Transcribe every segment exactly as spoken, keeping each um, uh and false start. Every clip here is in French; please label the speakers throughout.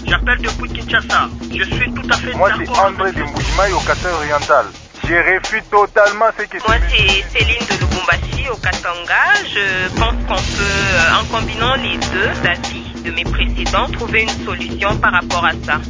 Speaker 1: J'appelle depuis Kinshasa. Je suis tout à fait
Speaker 2: Moi,
Speaker 1: d'accord.
Speaker 2: c'est André de Mbujimaï au Katanga oriental. Je refuse totalement ce que tu
Speaker 3: Moi,
Speaker 2: me dis.
Speaker 3: c'est Céline de Lubumbashi au Katanga. Je pense qu'on peut, en combinant les deux avis de mes précédents, trouver une solution par rapport à ça.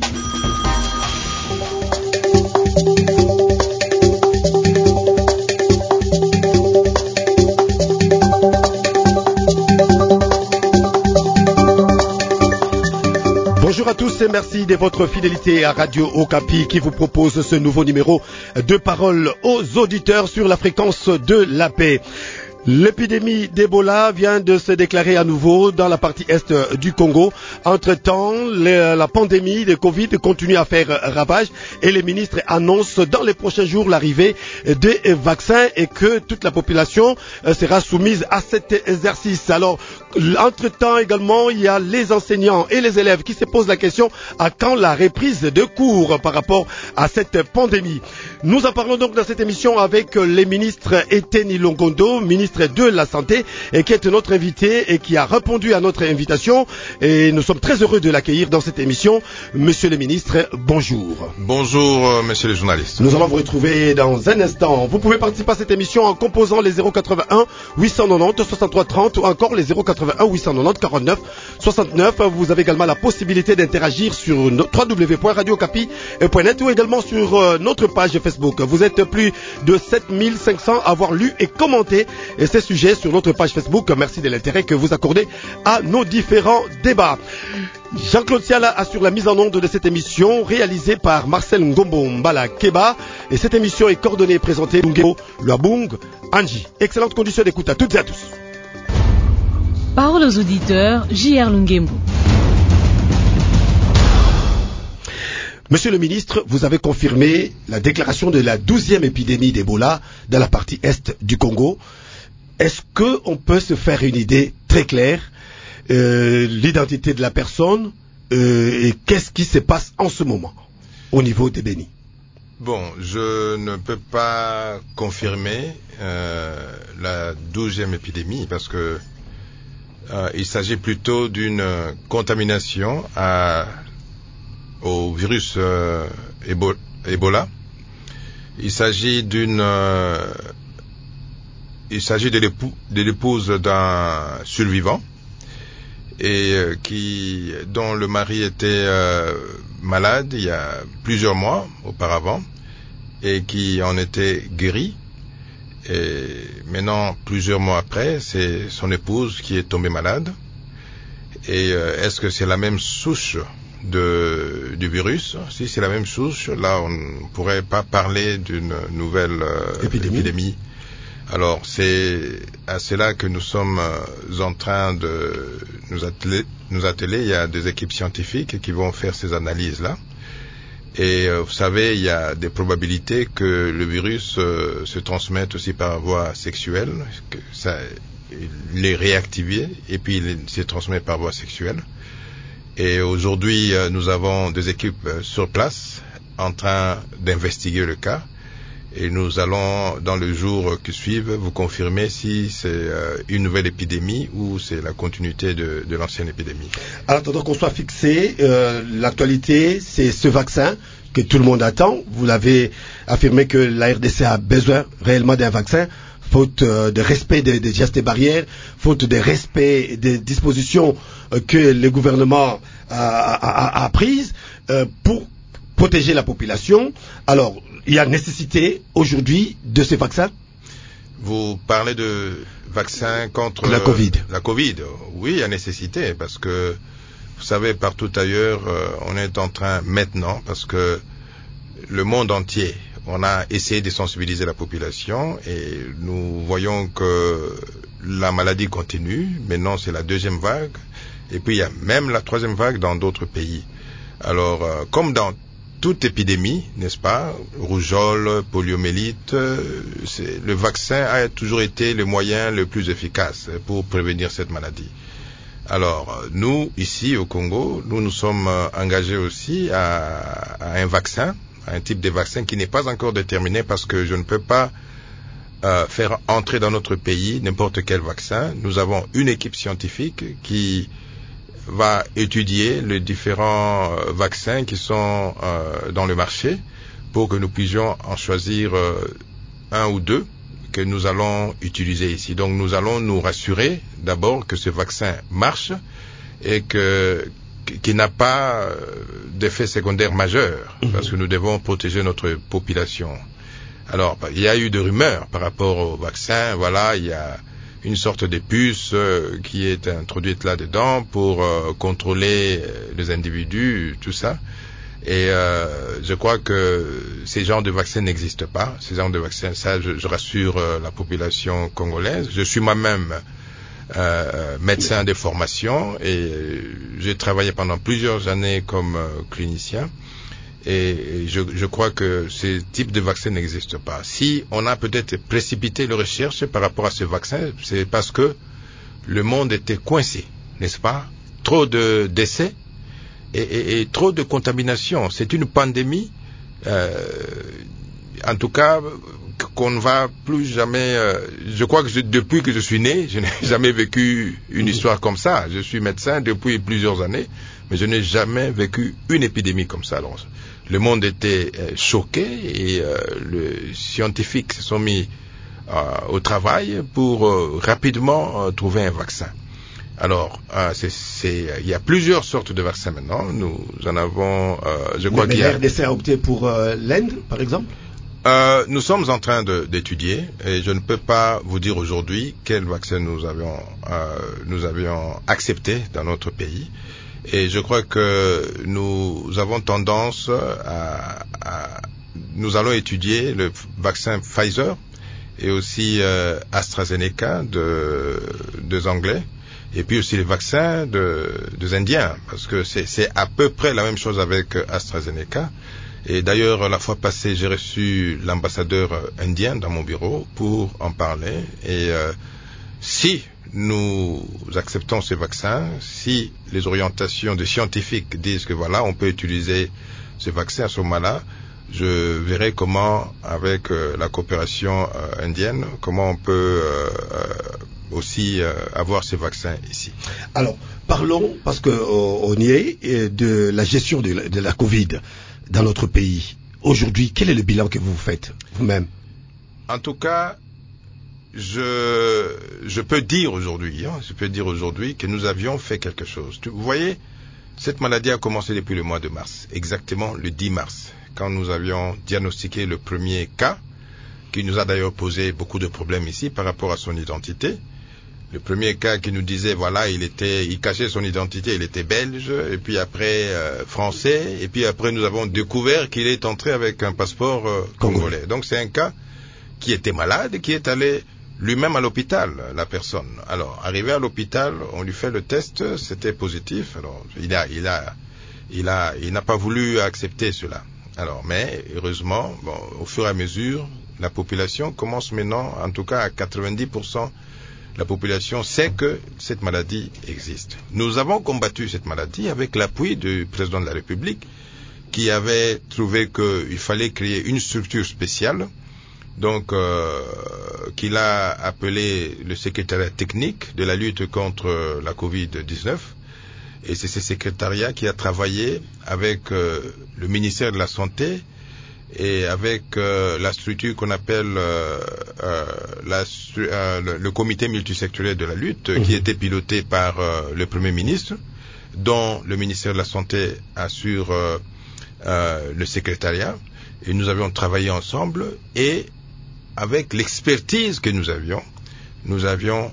Speaker 4: Bonjour à tous et merci de votre fidélité à Radio Okapi qui vous propose ce nouveau numéro de Parole aux auditeurs sur la fréquence de la paix. L'épidémie d'Ebola vient de se déclarer à nouveau dans la partie est du Congo. Entre-temps, le, la pandémie de Covid continue à faire ravage et les ministres annoncent dans les prochains jours l'arrivée des vaccins et que toute la population sera soumise à cet exercice. Alors, entre-temps également, il y a les enseignants et les élèves qui se posent la question à quand la reprise de cours par rapport à cette pandémie. Nous en parlons donc dans cette émission avec les ministres Eteni Longondo, ministre de la Santé, et qui est notre invité et qui a répondu à notre invitation. Et nous sommes très heureux de l'accueillir dans cette émission. Monsieur le ministre, bonjour.
Speaker 5: Bonjour, euh, messieurs les journalistes.
Speaker 4: Nous allons vous retrouver dans un instant. Vous pouvez participer à cette émission en composant les zéro quatre-vingt-un huit cent quatre-vingt-dix soixante-trois trente ou encore les zéro quatre-vingt-un huit cent quatre-vingt-dix quarante-neuf soixante-neuf. Vous avez également la possibilité d'interagir sur w w w point radio okapi point net ou également sur euh, notre page Facebook. Vous êtes plus de sept mille cinq cents à avoir lu et commenté et ces sujets sur notre page Facebook. Merci de l'intérêt que vous accordez à nos différents débats. Jean-Claude Siala assure la mise en onde de cette émission réalisée par Marcel Ngombo Mbala Keba et cette émission est coordonnée et présentée par Ngebo Luabung Anji. Excellente condition d'écoute à toutes et à tous.
Speaker 6: Parole aux auditeurs, J R Lungembo.
Speaker 4: Monsieur le ministre, vous avez confirmé la déclaration de la douzième épidémie d'Ebola dans la partie est du Congo. Est-ce qu'on peut se faire une idée très claire, euh, l'identité de la personne euh, et qu'est-ce qui se passe en ce moment au niveau des Béni?
Speaker 5: Bon, je ne peux pas confirmer euh, la douzième épidémie parce que euh, il s'agit plutôt d'une contamination à, au virus euh, Ebola. Il s'agit d'une euh, Il s'agit de l'épouse d'un survivant et euh, qui, dont le mari était euh, malade il y a plusieurs mois auparavant et qui en était guéri. Et maintenant, plusieurs mois après, c'est son épouse qui est tombée malade. Et euh, est-ce que c'est la même souche de, du virus? Si c'est la même souche, là, on ne pourrait pas parler d'une nouvelle euh, épidémie. épidémie. Alors, c'est à cela que nous sommes en train de nous atteler, nous atteler. Il y a des équipes scientifiques qui vont faire ces analyses-là. Et euh, vous savez, il y a des probabilités que le virus euh, se transmette aussi par voie sexuelle, que ça, il est réactivé et puis il se transmet par voie sexuelle. Et aujourd'hui, euh, nous avons des équipes euh, sur place en train d'investiguer le cas. Et nous allons, dans les jours qui suivent, vous confirmer si c'est euh, une nouvelle épidémie ou c'est la continuité de, de l'ancienne épidémie.
Speaker 4: En attendant qu'on soit fixé, euh, l'actualité, c'est ce vaccin que tout le monde attend. Vous l'avez affirmé que la R D C a besoin réellement d'un vaccin, faute euh, de respect des, des gestes et barrières, faute de respect des dispositions euh, que le gouvernement a, a, a prises euh, pour protéger la population. Alors, il y a nécessité aujourd'hui de ces vaccins?
Speaker 5: Vous parlez de vaccins contre
Speaker 4: la Covid.
Speaker 5: La Covid, oui, il y a nécessité parce que vous savez, partout ailleurs, euh, on est en train maintenant, parce que le monde entier, on a essayé de sensibiliser la population et nous voyons que la maladie continue. Maintenant, c'est la deuxième vague et puis il y a même la troisième vague dans d'autres pays. Alors, euh, comme dans toute épidémie, n'est-ce pas, rougeole, poliomyélite, c'est, le vaccin a toujours été le moyen le plus efficace pour prévenir cette maladie. Alors, nous, ici au Congo, nous nous sommes engagés aussi à, à un vaccin, à un type de vaccin qui n'est pas encore déterminé parce que je ne peux pas euh, faire entrer dans notre pays n'importe quel vaccin. Nous avons une équipe scientifique qui va étudier les différents euh, vaccins qui sont euh, dans le marché pour que nous puissions en choisir euh, un ou deux que nous allons utiliser ici. Donc nous allons nous rassurer d'abord que ce vaccin marche et que qu'il n'a pas euh, d'effets secondaires majeurs, mmh. parce que nous devons protéger notre population. Alors, il y a eu des rumeurs par rapport au vaccin. Voilà, il y a une sorte de puce euh, qui est introduite là-dedans pour euh, contrôler les individus, tout ça. Et euh, je crois que ces genres de vaccins n'existent pas. Ces genres de vaccins, ça, je, je rassure euh, la population congolaise. Je suis moi-même euh, médecin de formation et j'ai travaillé pendant plusieurs années comme euh, clinicien. Et je, je crois que ce type de vaccin n'existe pas. Si on a peut-être précipité les recherches par rapport à ce vaccin, c'est parce que le monde était coincé, n'est-ce pas? Trop de décès et, et, et trop de contamination. C'est une pandémie, euh, en tout cas, qu'on ne va plus jamais... Euh, je crois que je, depuis que je suis né, je n'ai jamais vécu une histoire comme ça. Je suis médecin depuis plusieurs années, mais je n'ai jamais vécu une épidémie comme ça. Alors, le monde était euh, choqué et euh, les scientifiques se sont mis euh, au travail pour euh, rapidement euh, trouver un vaccin. Alors, euh, c'est, c'est, il y a plusieurs sortes de vaccins maintenant. Nous en avons, euh, je crois
Speaker 4: mais,
Speaker 5: qu'il y a...
Speaker 4: l'R D C a opté pour euh, l'Inde, par exemple?
Speaker 5: Euh, nous sommes en train de, d'étudier et je ne peux pas vous dire aujourd'hui quel vaccin nous avions, euh, nous avions accepté dans notre pays. Et je crois que nous avons tendance à, à nous allons étudier le vaccin Pfizer et aussi euh, AstraZeneca de, des Anglais et puis aussi les vaccins de, des Indiens parce que c'est, c'est à peu près la même chose avec AstraZeneca. Et d'ailleurs, la fois passée, j'ai reçu l'ambassadeur indien dans mon bureau pour en parler. Et euh, si nous acceptons ces vaccins, si les orientations des scientifiques disent que voilà, on peut utiliser ces vaccins à ce moment-là, je verrai comment, avec euh, la coopération euh, indienne, comment on peut euh, euh, aussi euh, avoir ces vaccins ici.
Speaker 4: Alors, parlons, parce que euh, on y est, de la gestion de la, de la Covid dans notre pays. Aujourd'hui, quel est le bilan que vous faites vous-même?
Speaker 5: En tout cas, je, je peux dire aujourd'hui, hein, je peux dire aujourd'hui que nous avions fait quelque chose. Vous voyez, cette maladie a commencé depuis le mois de mars, exactement le dix mars, quand nous avions diagnostiqué le premier cas, qui nous a d'ailleurs posé beaucoup de problèmes ici par rapport à son identité. Le premier cas qui nous disait, voilà, il était, il cachait son identité, il était belge, et puis après euh, français, et puis après nous avons découvert qu'il est entré avec un passeport euh, congolais. Donc c'est un cas qui était malade, qui est allé lui-même à l'hôpital, la personne. Alors, arrivé à l'hôpital, on lui fait le test, c'était positif. Alors, il a, il a, il a, il n'a pas voulu accepter cela. Alors, mais heureusement, bon, au fur et à mesure, la population commence maintenant, en tout cas à quatre-vingt-dix pour cent. La population sait que cette maladie existe. Nous avons combattu cette maladie avec l'appui du président de la République qui avait trouvé qu'il fallait créer une structure spéciale, donc euh, qu'il a appelé le secrétariat technique de la lutte contre la covid dix-neuf. Et c'est ce secrétariat qui a travaillé avec euh, le ministère de la Santé et avec euh, la structure qu'on appelle euh, euh, la, euh, le, le comité multisectoriel de la lutte, mmh. qui était piloté par euh, le Premier ministre, dont le ministère de la Santé assure euh, euh, le secrétariat. Et nous avions travaillé ensemble et avec l'expertise que nous avions, nous avions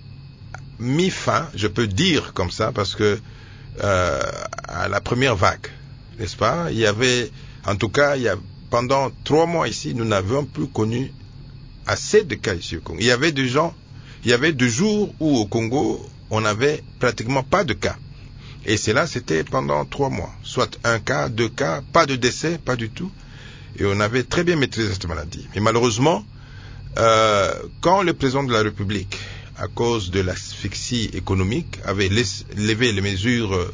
Speaker 5: mis fin, je peux dire comme ça, parce que euh, à la première vague, n'est-ce pas, il y avait, en tout cas, il y a pendant trois mois ici, nous n'avions plus connu assez de cas ici au Congo. Il y avait des gens, il y avait des jours où au Congo, on n'avait pratiquement pas de cas. Et cela, c'était pendant trois mois. Soit un cas, deux cas, pas de décès, pas du tout. Et on avait très bien maîtrisé cette maladie. Mais malheureusement, euh, quand le président de la République, à cause de l'asphyxie économique, avait levé les mesures euh,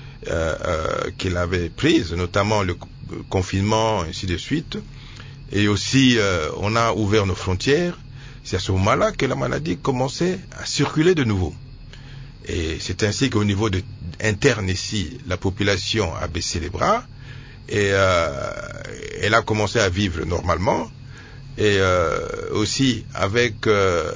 Speaker 5: euh, qu'il avait prises, notamment le confinement, ainsi de suite, et aussi euh, on a ouvert nos frontières, c'est à ce moment-là que la maladie commençait à circuler de nouveau. Et c'est ainsi qu'au niveau de, interne ici, la population a baissé les bras et euh, elle a commencé à vivre normalement. Et euh, aussi avec euh,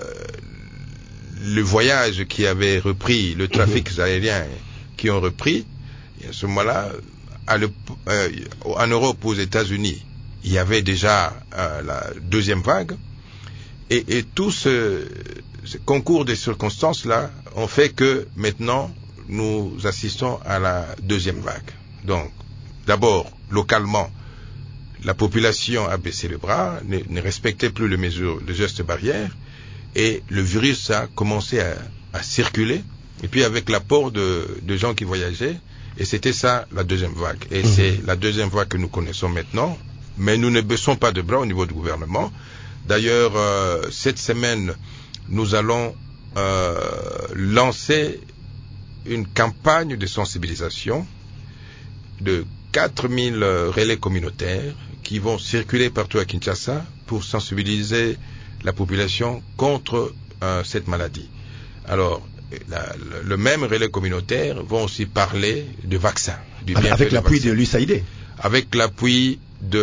Speaker 5: le voyage qui avait repris, le trafic mmh. aérien qui ont repris, et à ce moment-là, à le, euh, en Europe, aux États-Unis, il y avait déjà euh, la deuxième vague. Et, et tout ce, ce concours de circonstances-là ont fait que maintenant, nous assistons à la deuxième vague. Donc, d'abord, localement, la population a baissé les bras, ne, ne respectait plus les mesures, les gestes barrières, et le virus a commencé à, à circuler, et puis avec l'apport de, de gens qui voyageaient, et c'était ça la deuxième vague. Et mmh. c'est la deuxième vague que nous connaissons maintenant, mais nous ne baissons pas de bras au niveau du gouvernement. D'ailleurs, euh, cette semaine, nous allons euh, lancer une campagne de sensibilisation de quatre mille relais communautaires qui vont circuler partout à Kinshasa pour sensibiliser la population contre euh, cette maladie. Alors, la, le, le même relais communautaire vont aussi parler de vaccins. Du
Speaker 4: avec avec l'appui de l'U S A I D.
Speaker 5: Avec l'appui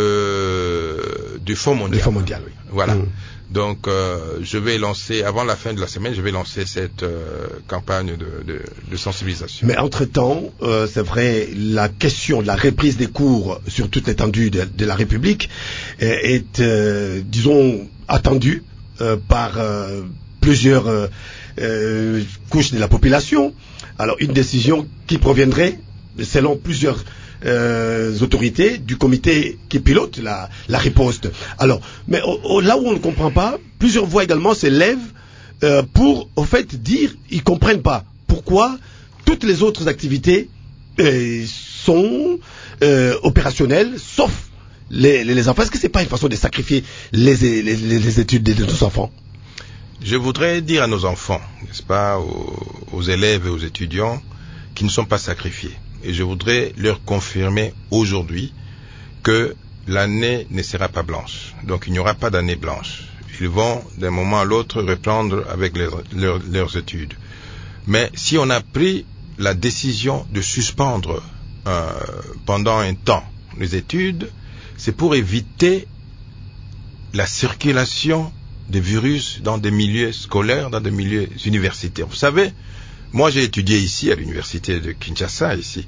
Speaker 5: de du Fonds mondial.
Speaker 4: Le Fonds mondial, oui.
Speaker 5: Voilà.
Speaker 4: Mmh.
Speaker 5: Donc, euh, je vais lancer, avant la fin de la semaine, je vais lancer cette euh, campagne de, de, de sensibilisation.
Speaker 4: Mais entre-temps, euh, c'est vrai, la question de la reprise des cours sur toute l'étendue de, de la République est, est euh, disons, attendue euh, par euh, plusieurs euh, euh, couches de la population. Alors, une décision qui proviendrait, selon plusieurs Euh, autorités du comité qui pilote la, la riposte. Alors, mais au, au, là où on ne comprend pas, plusieurs voix également s'élèvent euh, pour, au fait, dire ils comprennent pas pourquoi toutes les autres activités euh, sont euh, opérationnelles, sauf les, les, les enfants. Est-ce que c'est pas une façon de sacrifier les, les, les, les études de, de nos enfants?
Speaker 5: Je voudrais dire à nos enfants, n'est-ce pas, aux, aux élèves et aux étudiants, qui ne sont pas sacrifiés. Et je voudrais leur confirmer aujourd'hui que l'année ne sera pas blanche. Donc il n'y aura pas d'année blanche. Ils vont d'un moment à l'autre reprendre avec les, leur, leurs études. Mais si on a pris la décision de suspendre euh, pendant un temps les études, c'est pour éviter la circulation des virus dans des milieux scolaires, dans des milieux universitaires. Vous savez, moi, j'ai étudié ici, à l'université de Kinshasa, ici.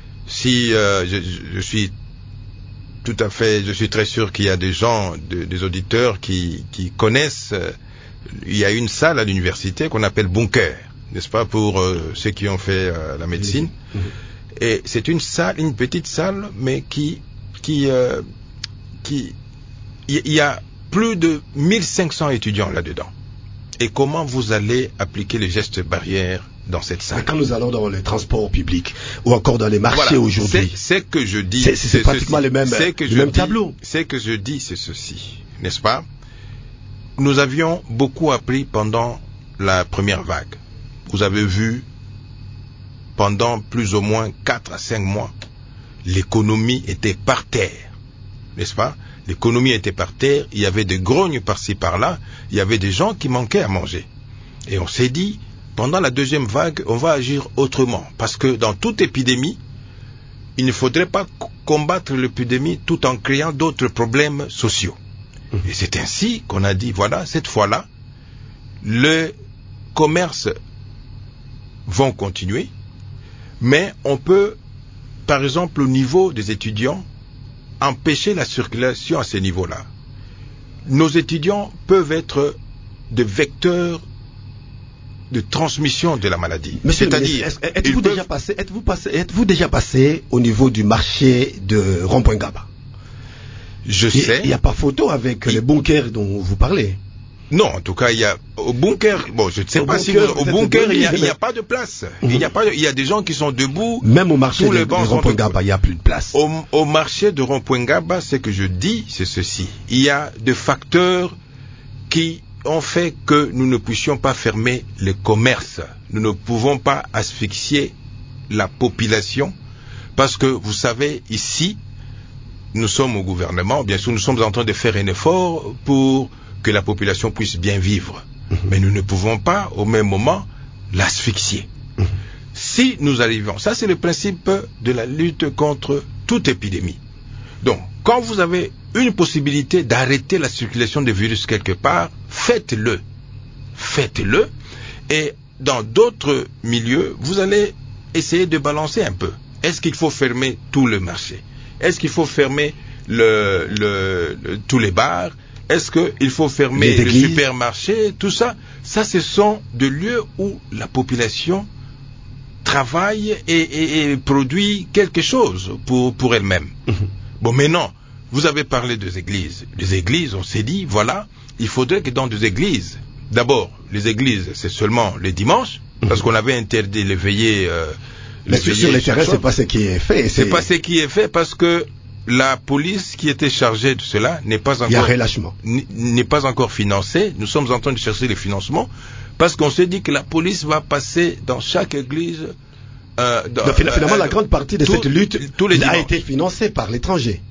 Speaker 5: Si euh, je, je suis tout à fait, je suis très sûr qu'il y a des gens, de, des auditeurs qui, qui connaissent. Euh, il y a une salle à l'université qu'on appelle bunker, n'est-ce pas, pour euh, ceux qui ont fait euh, la médecine. Mmh. Et c'est une salle, une petite salle, mais qui, qui, euh, qui, il y a plus de mille cinq cents étudiants là-dedans. Et comment vous allez appliquer les gestes barrières dans cette salle?
Speaker 4: Mais quand nous allons dans les transports publics ou encore dans les marchés voilà, aujourd'hui,
Speaker 5: c'est, c'est que je dis,
Speaker 4: c'est, c'est, c'est pratiquement ceci. le même,
Speaker 5: c'est que
Speaker 4: le
Speaker 5: je
Speaker 4: même
Speaker 5: dis,
Speaker 4: tableau.
Speaker 5: C'est que je dis, c'est ceci, n'est-ce pas? Nous avions beaucoup appris pendant la première vague. Vous avez vu, pendant plus ou moins quatre à cinq mois, l'économie était par terre, n'est-ce pas? L'économie était par terre, il y avait des grognes par-ci par-là, il y avait des gens qui manquaient à manger. Et on s'est dit, pendant la deuxième vague, on va agir autrement. Parce que dans toute épidémie, il ne faudrait pas combattre l'épidémie tout en créant d'autres problèmes sociaux. Et c'est ainsi qu'on a dit, voilà, cette fois-là, les commerces vont continuer, mais on peut, par exemple, au niveau des étudiants, empêcher la circulation à ce niveau-là. Nos étudiants peuvent être des vecteurs de transmission de la maladie.
Speaker 4: Monsieur
Speaker 5: C'est-à-dire,
Speaker 4: ministre, êtes-vous déjà passé, êtes-vous passé, êtes-vous déjà passé au niveau du marché de Rond-Point Gaba?
Speaker 5: Je
Speaker 4: il,
Speaker 5: sais.
Speaker 4: Il n'y a pas photo avec il... les bunkers dont vous parlez.
Speaker 5: Non, en tout cas, il y a au bunker. Bon, je ne sais au pas bunker, si vous, au bunker, il n'y a, il y a pas de place. Mm-hmm. Il n'y a pas. De, il y a des gens qui sont debout.
Speaker 4: Même au marché de, de Rond-Point Gaba, il n'y a plus de place.
Speaker 5: Au, au marché de Rond-Point Gaba, ce que je dis, c'est ceci. Il y a des facteurs qui ont fait que nous ne puissions pas fermer les commerces. Nous ne pouvons pas asphyxier la population parce que vous savez, ici, nous sommes au gouvernement. Bien sûr, nous sommes en train de faire un effort pour que la population puisse bien vivre. Mmh. Mais nous ne pouvons pas, au même moment, l'asphyxier. Mmh. si nous arrivons, ça c'est le principe de la lutte contre toute épidémie. Donc, quand vous avez une possibilité d'arrêter la circulation des virus quelque part, faites-le. Faites-le. Et dans d'autres milieux, vous allez essayer de balancer un peu. Est-ce qu'il faut fermer tout le marché? Est-ce qu'il faut fermer le, le, le, tous les bars? Est-ce qu'il faut fermer les supermarchés? Tout ça, ça ce sont des lieux où la population travaille et, et, et produit quelque chose pour, pour elle-même. Mmh. Bon, maintenant, vous avez parlé des églises. Les églises, on s'est dit, voilà, il faudrait que dans des églises, d'abord, les églises, c'est seulement les dimanches, mmh. parce qu'on avait interdit les veillées. Euh,
Speaker 4: Mais les sur les terrains, c'est pas ce qui est fait.
Speaker 5: C'est, c'est pas ce qui est fait parce que la police qui était chargée de cela n'est pas encore.
Speaker 4: Il y a relâchement.
Speaker 5: N'est pas encore financée. Nous sommes en train de chercher les financements parce qu'on s'est dit que la police va passer dans chaque église. Euh, dans,
Speaker 4: Donc, finalement, euh, la grande partie de
Speaker 5: tout,
Speaker 4: cette lutte
Speaker 5: les
Speaker 4: a été financée par l'étranger.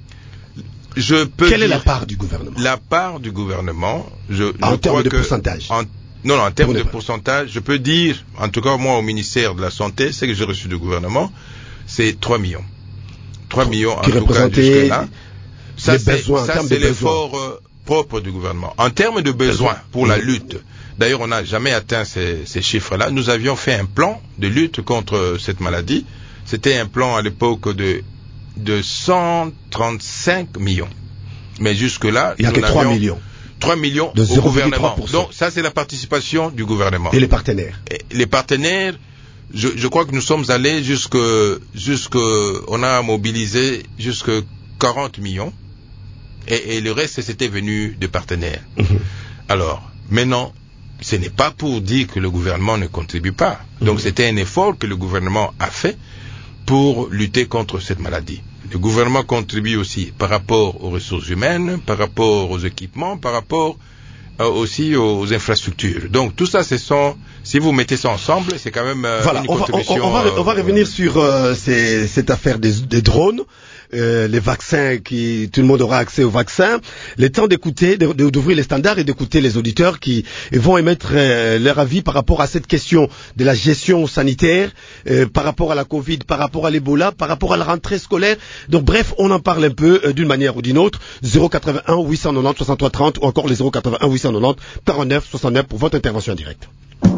Speaker 5: Je peux
Speaker 4: Quelle
Speaker 5: dire,
Speaker 4: est la part du gouvernement?
Speaker 5: La part du gouvernement, je,
Speaker 4: en
Speaker 5: je
Speaker 4: termes de
Speaker 5: que
Speaker 4: pourcentage.
Speaker 5: En, non, non, en termes de pourcentage, je peux dire, en tout cas moi au ministère de la Santé, ce que j'ai reçu du gouvernement, c'est trois millions. trois millions en
Speaker 4: qui
Speaker 5: tout cas jusque-là. Ça,
Speaker 4: les
Speaker 5: c'est,
Speaker 4: besoins,
Speaker 5: ça, c'est l'effort euh, propre du gouvernement. En termes de besoins pour la lutte, d'ailleurs on n'a jamais atteint ces, ces chiffres-là, nous avions fait un plan de lutte contre cette maladie. C'était un plan à l'époque de, de cent trente-cinq millions. Mais jusque-là,
Speaker 4: il n'y a que trois millions.
Speaker 5: trois millions de au gouvernement. Donc ça c'est la participation du gouvernement.
Speaker 4: Et les partenaires.
Speaker 5: Et les partenaires, je, je crois que nous sommes allés jusque, jusque, on a mobilisé jusque quarante millions. Et, et le reste c'était venu de partenaires. Mmh. Alors, maintenant, ce n'est pas pour dire que le gouvernement ne contribue pas. Donc mmh. c'était un effort que le gouvernement a fait pour lutter contre cette maladie. Le gouvernement contribue aussi par rapport aux ressources humaines, par rapport aux équipements, par rapport euh, aussi aux infrastructures. Donc tout ça, ce sont, si vous mettez ça ensemble, c'est quand même euh,
Speaker 4: voilà,
Speaker 5: une
Speaker 4: on
Speaker 5: contribution.
Speaker 4: Va, on, on, va, on va revenir euh, sur euh, ces, cette affaire des, des drones. Euh, les vaccins, qui tout le monde aura accès aux vaccins. Le temps d'écouter, de, de, d'ouvrir les standards et d'écouter les auditeurs qui vont émettre euh, leur avis par rapport à cette question de la gestion sanitaire, euh, par rapport à la Covid, par rapport à l'Ebola, par rapport à la rentrée scolaire. Donc bref, on en parle un peu euh, d'une manière ou d'une autre. zéro quatre-vingt-un huit cent quatre-vingt-dix soixante-trois trente ou encore les zéro quatre-vingt-un huit cent quatre-vingt-dix quarante-neuf soixante-neuf pour votre intervention en direct.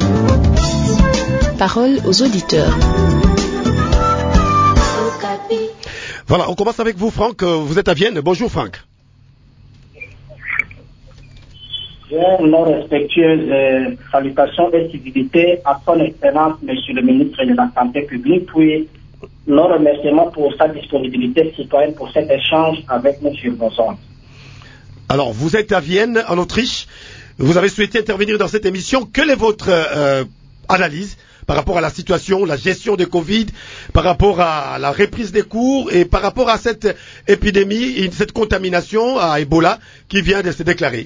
Speaker 6: Parole aux auditeurs.
Speaker 4: Voilà, on commence avec vous, Franck. Vous êtes à Vienne. Bonjour, Franck.
Speaker 7: Nos respectueuses euh, salutations et civilités à son excellence, Monsieur le ministre de la Santé publique, puis nos remerciements pour sa disponibilité citoyenne pour cet échange avec Monsieur Bosson.
Speaker 4: Alors, vous êtes à Vienne, en Autriche. Vous avez souhaité intervenir dans cette émission. Quelle est votre euh, analyse par rapport à la situation, la gestion de Covid, par rapport à la reprise des cours et par rapport à cette épidémie, cette contamination à Ebola qui vient de se déclarer?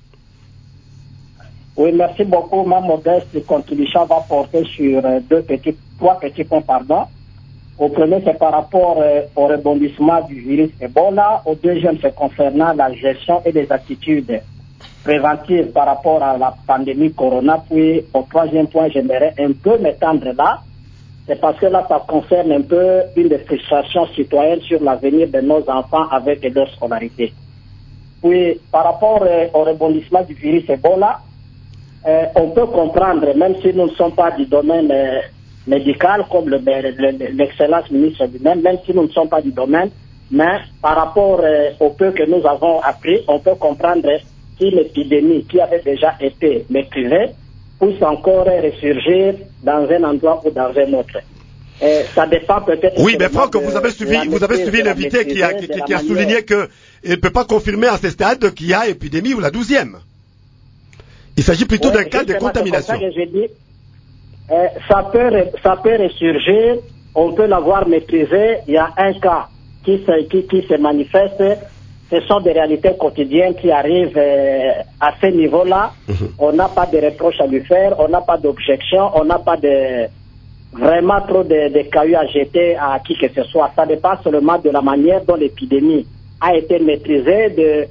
Speaker 7: Oui, merci beaucoup. Ma modeste contribution va porter sur deux petits, trois petits points, pardon. Au premier, c'est par rapport euh, au rebondissement du virus Ebola. Au deuxième, c'est concernant la gestion et les attitudes préventive par rapport à la pandémie Corona. Puis au troisième point, j'aimerais un peu m'étendre là. C'est parce que là, ça concerne un peu une des frustrations citoyennes sur l'avenir de nos enfants avec leur scolarité. Puis par rapport euh, au rebondissement du virus Ebola, euh, on peut comprendre, même si nous ne sommes pas du domaine euh, médical, comme le, le, l'excellence ministre lui-même, même si nous ne sommes pas du domaine, mais par rapport euh, au peu que nous avons appris, on peut comprendre si l'épidémie qui avait déjà été maîtrisée puisse encore ressurgir dans un endroit ou dans un autre. Et ça dépend peut-être...
Speaker 4: Oui, mais Franck, vous avez suivi, vous avez suivi l'invité qui a, qui, qui a souligné qu'il ne peut pas confirmer à ce stade qu'il y a épidémie ou la douzième. Il s'agit plutôt ouais, d'un cas de contamination.
Speaker 7: C'est ça que je dis. Euh, ça peut, ça peut ressurgir, on peut l'avoir maîtrisé. Il y a un cas qui se, qui, qui se manifeste. Ce sont des réalités quotidiennes qui arrivent euh, à ce niveau-là. Mmh. On n'a pas de reproches à lui faire, on n'a pas d'objection, on n'a pas de vraiment trop de, de cailloux à jeter à qui que ce soit. Ça dépend seulement de la manière dont l'épidémie a été maîtrisée, de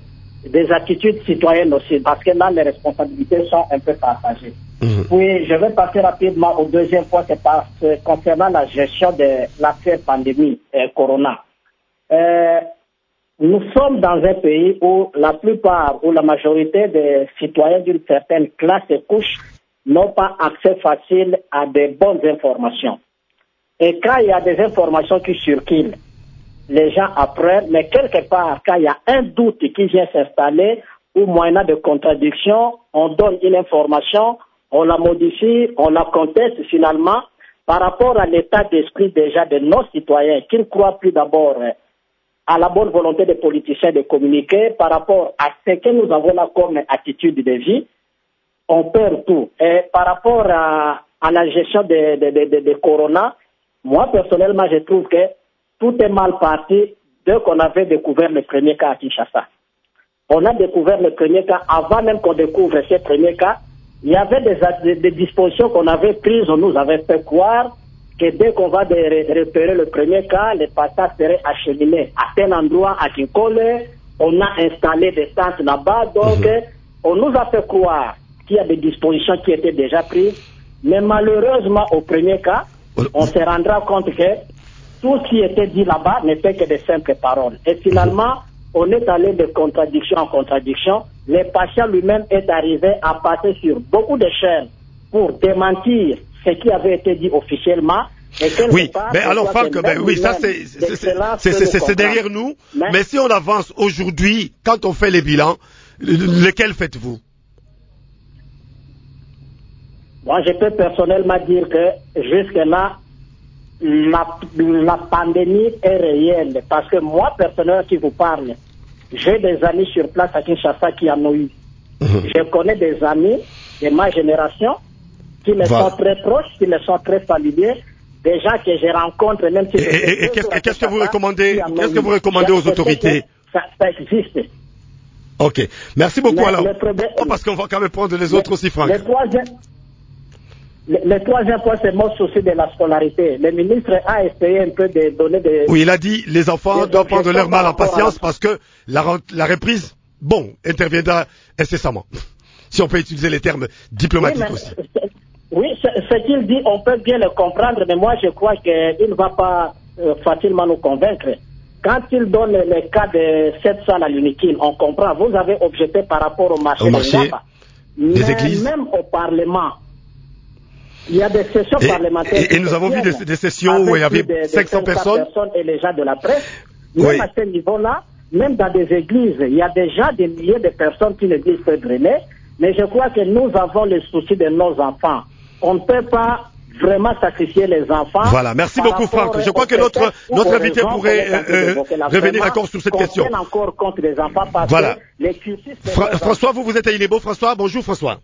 Speaker 7: des attitudes citoyennes aussi, parce que là, les responsabilités sont un peu partagées. Mmh. Puis, je vais passer rapidement au deuxième point, c'est parce, concernant la gestion de l'actuelle pandémie euh, Corona. Euh, nous sommes dans un pays où la plupart, ou la majorité des citoyens d'une certaine classe et couche n'ont pas accès facile à de bonnes informations. Et quand il y a des informations qui circulent, les gens apprennent, mais quelque part, quand il y a un doute qui vient s'installer, ou moyen de contradiction, on donne une information, on la modifie, on la conteste finalement, par rapport à l'état d'esprit déjà de nos citoyens, qui ne croient plus d'abord à la bonne volonté des politiciens de communiquer, par rapport à ce que nous avons là comme attitude de vie, on perd tout. Et par rapport à, à la gestion de, de, de, de, de Corona, moi personnellement je trouve que tout est mal parti dès qu'on avait découvert le premier cas à Kinshasa. On a découvert le premier cas, avant même qu'on découvre ces premiers cas, il y avait des, des, des dispositions qu'on avait prises, on nous avait fait croire que dès qu'on va de, repérer le premier cas, les patients seraient acheminés à tel endroit, à Kinkole, on a installé des tentes là-bas, donc mmh. on nous a fait croire qu'il y a des dispositions qui étaient déjà prises, mais malheureusement au premier cas, on se rendra compte que tout ce qui était dit là-bas n'était que de simples paroles. Et finalement, on est allé de contradiction en contradiction. Le patient lui-même est arrivé à passer sur beaucoup de chaînes pour démentir ce qui avait été dit officiellement. Et
Speaker 4: oui,
Speaker 7: part,
Speaker 4: mais alors Franck, ben, oui, ça c'est, c'est, c'est, c'est, c'est derrière nous. Mais, mais si on avance aujourd'hui, quand on fait les bilans, lesquels faites-vous?
Speaker 7: Moi, je peux personnellement dire que jusque-là, la, la pandémie est réelle. Parce que moi, personnellement, qui vous parle, j'ai des amis sur place à Kinshasa qui en ont eu. Mmh. Je connais des amis de ma génération qui me voilà. sont très proches, qui me sont très familiers, des gens que je rencontre même si...
Speaker 4: Et, et, et qu'est-ce, et qu'est-ce que vous recommandez, qu'est-ce que vous recommandez aux autorités?
Speaker 7: Ça, ça existe.
Speaker 4: Ok. Merci beaucoup. Mais alors.
Speaker 7: Problème,
Speaker 4: oh, parce qu'on va quand même prendre les autres aussi, Franck.
Speaker 7: Le troisième, le, le troisième point, c'est mon souci de la scolarité. Le ministre a essayé un peu de donner des...
Speaker 4: Oui, il a dit les enfants doivent prendre leur mal en patience parce que la, la reprise, bon, interviendra incessamment. Si on peut utiliser les termes diplomatiques
Speaker 7: oui,
Speaker 4: aussi.
Speaker 7: Oui, ce, ce qu'il dit, on peut bien le comprendre, mais moi je crois qu'il ne va pas euh, facilement nous convaincre. Quand il donne le, le cas de sept cents à l'uniquine, on comprend. Vous avez objecté par rapport au marché,
Speaker 4: au marché
Speaker 7: de
Speaker 4: des
Speaker 7: mais
Speaker 4: églises.
Speaker 7: Même au Parlement, il y a des sessions
Speaker 4: et,
Speaker 7: parlementaires.
Speaker 4: Et, et nous avons vu des, des sessions où il y avait de, cinq cents de personnes.
Speaker 7: personnes et les gens de la presse. Même
Speaker 4: oui.
Speaker 7: à ce niveau-là, même dans des églises, il y a déjà des milliers de personnes qui l'église peut drainer. Mais je crois que nous avons le souci de nos enfants. On ne peut pas vraiment sacrifier les enfants.
Speaker 4: Voilà, merci beaucoup Franck. Je crois que notre, notre invité pourrait euh, revenir encore sur cette question.
Speaker 7: On encore compte des enfants parce
Speaker 4: voilà.
Speaker 7: que les cursus...
Speaker 4: Fra- François, vous, vous êtes à Ilebo. François, bonjour François.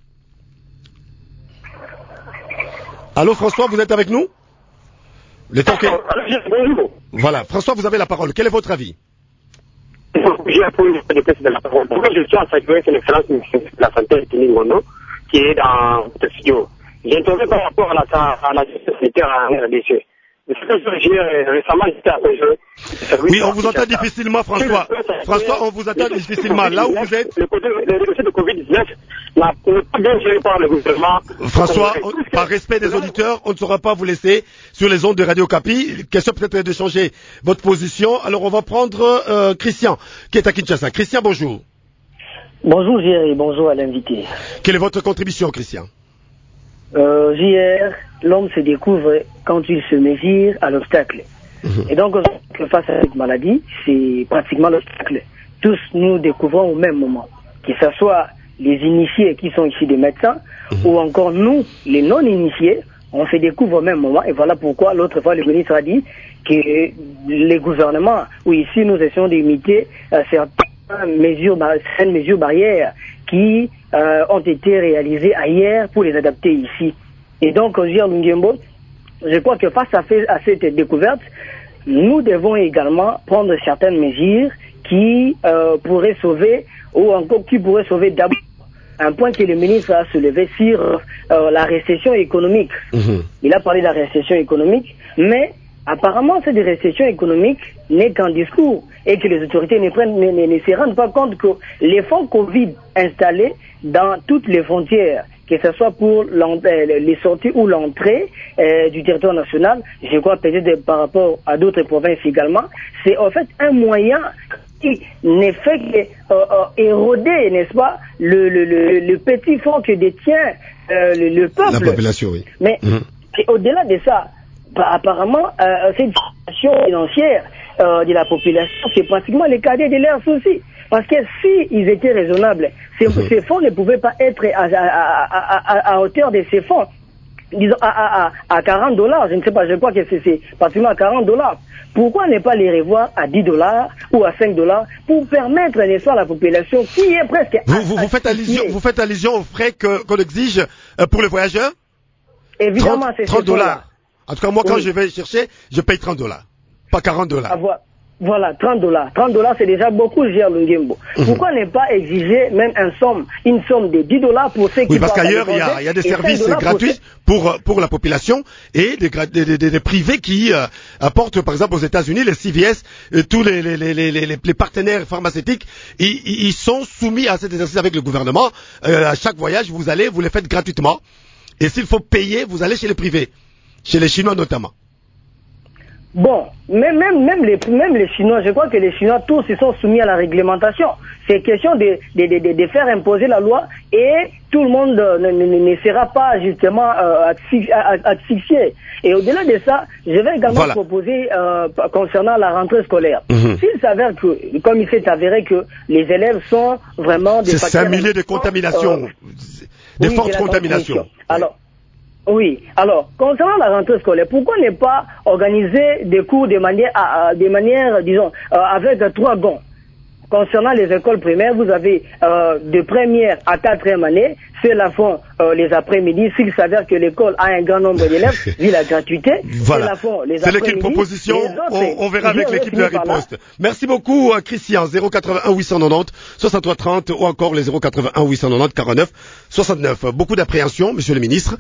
Speaker 4: Allô François, vous êtes avec nous? Le temps que...
Speaker 8: Bonjour.
Speaker 4: Voilà, François, vous avez la parole. Quel est votre avis?
Speaker 8: J'ai un point de presse de la parole. Moi, je suis en saluer son excellence ministre de la santé, Tini Ngono, qui est dans le studio. J'ai intervenu par rapport à la, à la gestion sanitaire en R D C. Récemment, j'étais à Péjeu.
Speaker 4: Oui, on vous entend difficilement, François. François, on vous entend difficilement. Là où vous êtes.
Speaker 8: Le dossier de covid dix-neuf n'a pas bien géré par le gouvernement.
Speaker 4: François, on, par respect des auditeurs, on ne saura pas vous laisser sur les ondes de Radio Okapi. Question peut-être de changer votre position. Alors, on va prendre euh, Christian, qui est à Kinshasa. Christian, bonjour.
Speaker 9: Bonjour, J R, et bonjour à l'invité.
Speaker 4: Quelle est votre contribution, Christian?
Speaker 9: Euh, J R, l'homme se découvre quand il se mesure à l'obstacle. Mmh. Et donc, face à cette maladie, c'est pratiquement l'obstacle. Tous nous découvrons au même moment. Que ce soit les initiés qui sont ici des médecins, mmh. ou encore nous, les non-initiés, on se découvre au même moment. Et voilà pourquoi l'autre fois, le ministre a dit que les gouvernements, ou ici, nous essayons d'imiter euh, certaines mesures, certaines mesures barrières qui euh, ont été réalisées ailleurs pour les adapter ici. Et donc, J R Lungembo, je crois que face à, fait, à cette découverte, nous devons également prendre certaines mesures qui euh, pourraient sauver, ou encore qui pourraient sauver d'abord un point que le ministre a soulevé sur euh, la récession économique. Mmh. Il a parlé de la récession économique, mais apparemment, cette récession économique n'est qu'un discours et que les autorités ne, prennent, ne, ne, ne se rendent pas compte que les fonds Covid installés dans toutes les frontières, que ce soit pour les sorties ou l'entrée euh, du territoire national, je crois peut-être par rapport à d'autres provinces également, c'est en fait un moyen qui ne fait que euh, euh, éroder, n'est-ce pas, le, le, le, le petit fonds que détient euh, le, le peuple.
Speaker 4: La population, oui.
Speaker 9: Mais mmh. au-delà de ça, bah, apparemment, euh, cette situation financière euh, de la population, c'est pratiquement le cadet de leurs soucis. Parce que s'ils étaient raisonnables, ces, mmh. ces fonds ne pouvaient pas être à, à, à, à, à hauteur de ces fonds. Disons, à, à, à quarante dollars, je ne sais pas, je crois que c'est, c'est pratiquement à quarante dollars. Pourquoi ne pas les revoir à dix dollars ou à cinq dollars pour permettre, n'est-ce pas, à la population qui est presque...
Speaker 4: Vous, vous, vous, faites, allusion, vous faites allusion aux frais que, qu'on exige pour les voyageurs?
Speaker 9: Évidemment,
Speaker 4: trente,
Speaker 9: c'est
Speaker 4: trente dollars. En tout cas, moi, quand
Speaker 9: oui.
Speaker 4: je vais chercher, je paye trente dollars. Pas quarante dollars.
Speaker 9: Ah, voilà, trente dollars. trente dollars, c'est déjà beaucoup, Gérard Lungembo. Mmh. Pourquoi ne pas exiger même une somme, une somme de dix dollars pour ceux qui...
Speaker 4: Oui, parce qu'ailleurs, il y a, il y a des services gratuits pour, pour, pour la population et des, des, des, des privés qui euh, apportent, par exemple, aux États-Unis, les C V S, euh, tous les, les, les, les, les, les partenaires pharmaceutiques, ils, ils sont soumis à cet exercice avec le gouvernement. Euh, à chaque voyage, vous allez, vous les faites gratuitement. Et s'il faut payer, vous allez chez les privés. Chez les Chinois notamment.
Speaker 9: Bon, même, même, même, les, même les Chinois, je crois que les Chinois tous ils sont soumis à la réglementation. C'est question de, de, de, de faire imposer la loi et tout le monde ne, ne, ne sera pas justement euh, asphyxié. Et au-delà de ça, je vais également voilà. proposer euh, concernant la rentrée scolaire. Mm-hmm. S'il s'avère que, comme il s'est avéré que les élèves sont vraiment des...
Speaker 4: C'est un millier de contaminations, euh, des oui, fortes contaminations.
Speaker 9: Alors, oui. Alors, concernant la rentrée scolaire, pourquoi ne pas organiser des cours de manière, à, de manière disons, euh, avec trois gonds? Concernant les écoles primaires, vous avez euh, de première à quatrième année, ceux-là font euh, les après-midi. S'il s'avère que l'école a un grand nombre d'élèves, vu la gratuité,
Speaker 4: voilà.
Speaker 9: ceux-là font les
Speaker 4: c'est l'équipe proposition, on, on verra avec l'équipe de la riposte. Merci beaucoup euh, Christian, zéro quatre-vingt-un huit cent quatre-vingt-dix, soixante-trois trente ou encore les zéro quatre-vingt-un huit cent quatre-vingt-dix, quarante-neuf, soixante-neuf. Beaucoup d'appréhension, monsieur le ministre,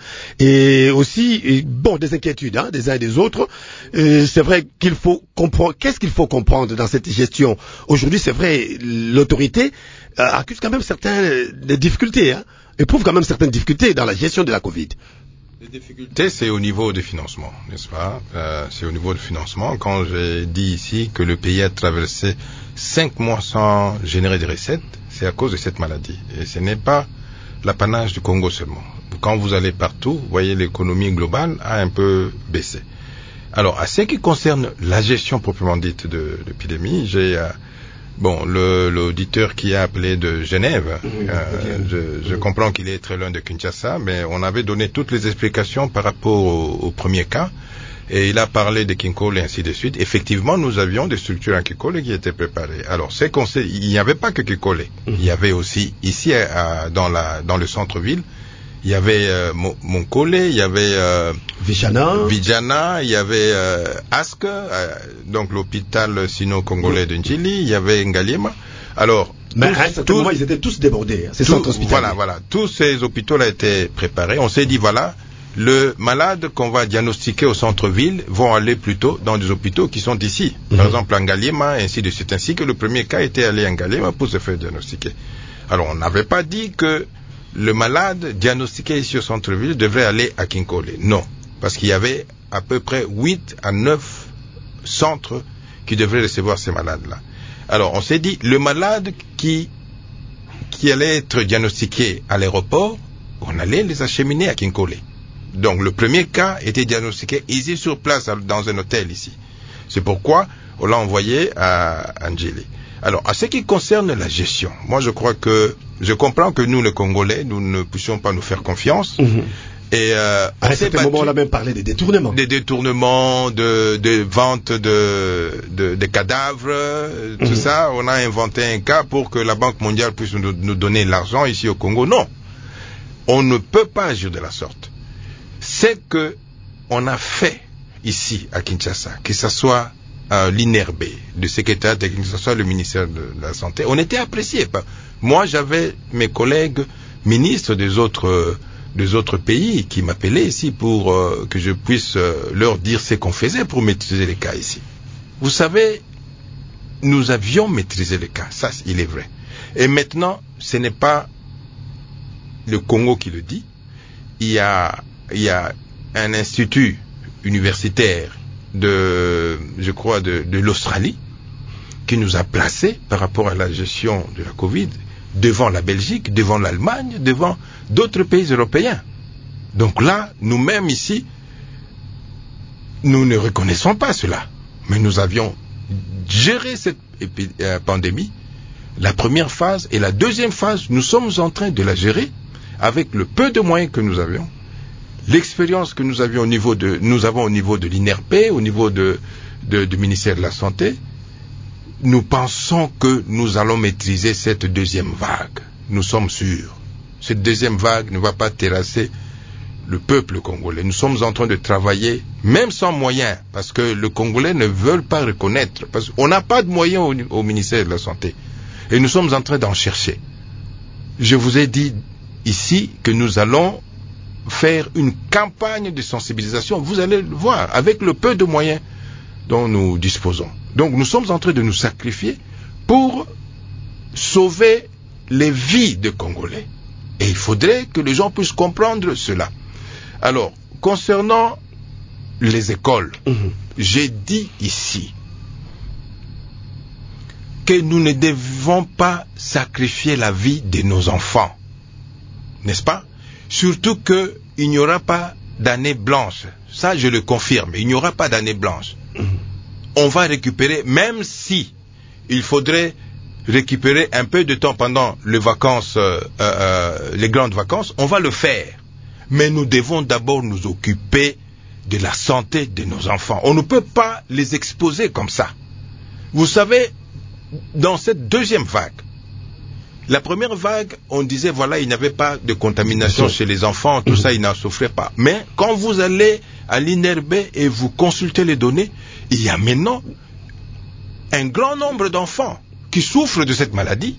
Speaker 4: et aussi, et, bon, des inquiétudes hein, des uns et des autres. Et c'est vrai qu'il faut comprendre, qu'est-ce qu'il faut comprendre dans cette gestion? Aujourd'hui, c'est vrai, l'autorité euh, accuse quand même certaines des difficultés, hein, éprouve quand même certaines difficultés dans la gestion de la Covid.
Speaker 5: Les difficultés, c'est au niveau des financements, n'est-ce pas? euh, C'est au niveau du financement. Quand j'ai dit ici que le pays a traversé cinq mois sans générer des recettes, c'est à cause de cette maladie. Et ce n'est pas l'apanage du Congo seulement. Quand vous allez partout, vous voyez l'économie globale a un peu baissé. Alors, à ce qui concerne la gestion proprement dite de, de l'épidémie, j'ai... Euh, Bon, le, l'auditeur qui a appelé de Genève, oui, euh, je, je comprends qu'il est très loin de Kinshasa, mais on avait donné toutes les explications par rapport au, au premier cas, et il a parlé de Kinkole et ainsi de suite. Effectivement, nous avions des structures à Kinkole qui étaient préparées. Alors, c'est qu'on sait, il n'y avait pas que Kinkole, il y avait aussi ici à, dans la dans le centre-ville. Il y avait euh, Monkole, il y avait euh,
Speaker 4: Vijana,
Speaker 5: Vijana, il y avait euh, Ask, euh, donc l'hôpital sino-congolais de Njili, il y avait Ngaliema. Alors,
Speaker 4: mais tous, à un certain tous, moment, ils étaient tous débordés, hein, ces
Speaker 5: tout,
Speaker 4: centres hospitaliers.
Speaker 5: Voilà, voilà, tous ces hôpitaux-là étaient préparés. On s'est dit voilà, le malade qu'on va diagnostiquer au centre-ville vont aller plutôt dans des hôpitaux qui sont ici. Mm-hmm. Par exemple, à Ngaliema, ainsi de suite. Ainsi que le premier cas était allé à Ngaliema pour se faire diagnostiquer. Alors, on n'avait pas dit que le malade diagnostiqué ici au centre-ville devrait aller à Kinkole. Non. Parce qu'il y avait à peu près huit à neuf centres qui devraient recevoir ces malades-là. Alors, on s'est dit, le malade qui, qui allait être diagnostiqué à l'aéroport, on allait les acheminer à Kinkole. Donc, le premier cas était diagnostiqué ici sur place, dans un hôtel ici. C'est pourquoi on l'a envoyé à Njili. Alors, à ce qui concerne la gestion, moi je crois que, je comprends que nous les Congolais, nous ne puissions pas nous faire confiance. Mmh. Et euh,
Speaker 4: à un certain moment, on a même parlé des détournements.
Speaker 5: Des détournements, de, de vente de, de, de cadavres, mmh. tout ça. On a inventé un cas pour que la Banque mondiale puisse nous, nous donner l'argent ici au Congo. Non, on ne peut pas agir de la sorte. C'est que on a fait ici à Kinshasa, que ce soit Euh, l'I N R B, le secrétaire technique, que ce soit le ministère de la Santé, on était appréciés. Moi, j'avais mes collègues ministres des autres, des autres pays qui m'appelaient ici pour euh, que je puisse euh, leur dire ce qu'on faisait pour maîtriser les cas ici. Vous savez, nous avions maîtrisé les cas, ça il est vrai. Et maintenant, ce n'est pas le Congo qui le dit. Il y a, il y a un institut universitaire de, je crois, de, de l'Australie qui nous a placés par rapport à la gestion de la Covid devant la Belgique, devant l'Allemagne, devant d'autres pays européens. Donc là, nous-mêmes ici, nous ne reconnaissons pas cela. Mais nous avions géré cette épi- euh, pandémie, la première phase et la deuxième phase, nous sommes en train de la gérer avec le peu de moyens que nous avions, l'expérience que nous avions au niveau de, nous avons au niveau de l'I N R P, au niveau de, de, du ministère de la Santé. Nous pensons que nous allons maîtriser cette deuxième vague. Nous sommes sûrs. Cette deuxième vague ne va pas terrasser le peuple congolais. Nous sommes en train de travailler, même sans moyens, parce que le Congolais ne veut pas reconnaître, parce qu'on n'a pas de moyens au, au ministère de la Santé. Et nous sommes en train d'en chercher. Je vous ai dit ici que nous allons faire une campagne de sensibilisation. Vous allez le voir, avec le peu de moyens dont nous disposons. Donc nous sommes en train de nous sacrifier pour sauver les vies de Congolais. Et il faudrait que les gens puissent comprendre cela. Alors, concernant les écoles, mmh. j'ai dit ici que nous ne devons pas sacrifier la vie de nos enfants. N'est-ce pas? Surtout qu'il n'y aura pas d'année blanche. Ça, je le confirme. Il n'y aura pas d'année blanche. Mmh. On va récupérer, même si il faudrait récupérer un peu de temps pendant les vacances, euh, euh, les grandes vacances, on va le faire. Mais nous devons d'abord nous occuper de la santé de nos enfants. On ne peut pas les exposer comme ça. Vous savez, dans cette deuxième vague, la première vague, on disait, voilà, il n'y avait pas de contamination chez les enfants, tout ça, ils n'en souffraient pas. Mais quand vous allez à l'I N R B et vous consultez les données, il y a maintenant un grand nombre d'enfants qui souffrent de cette maladie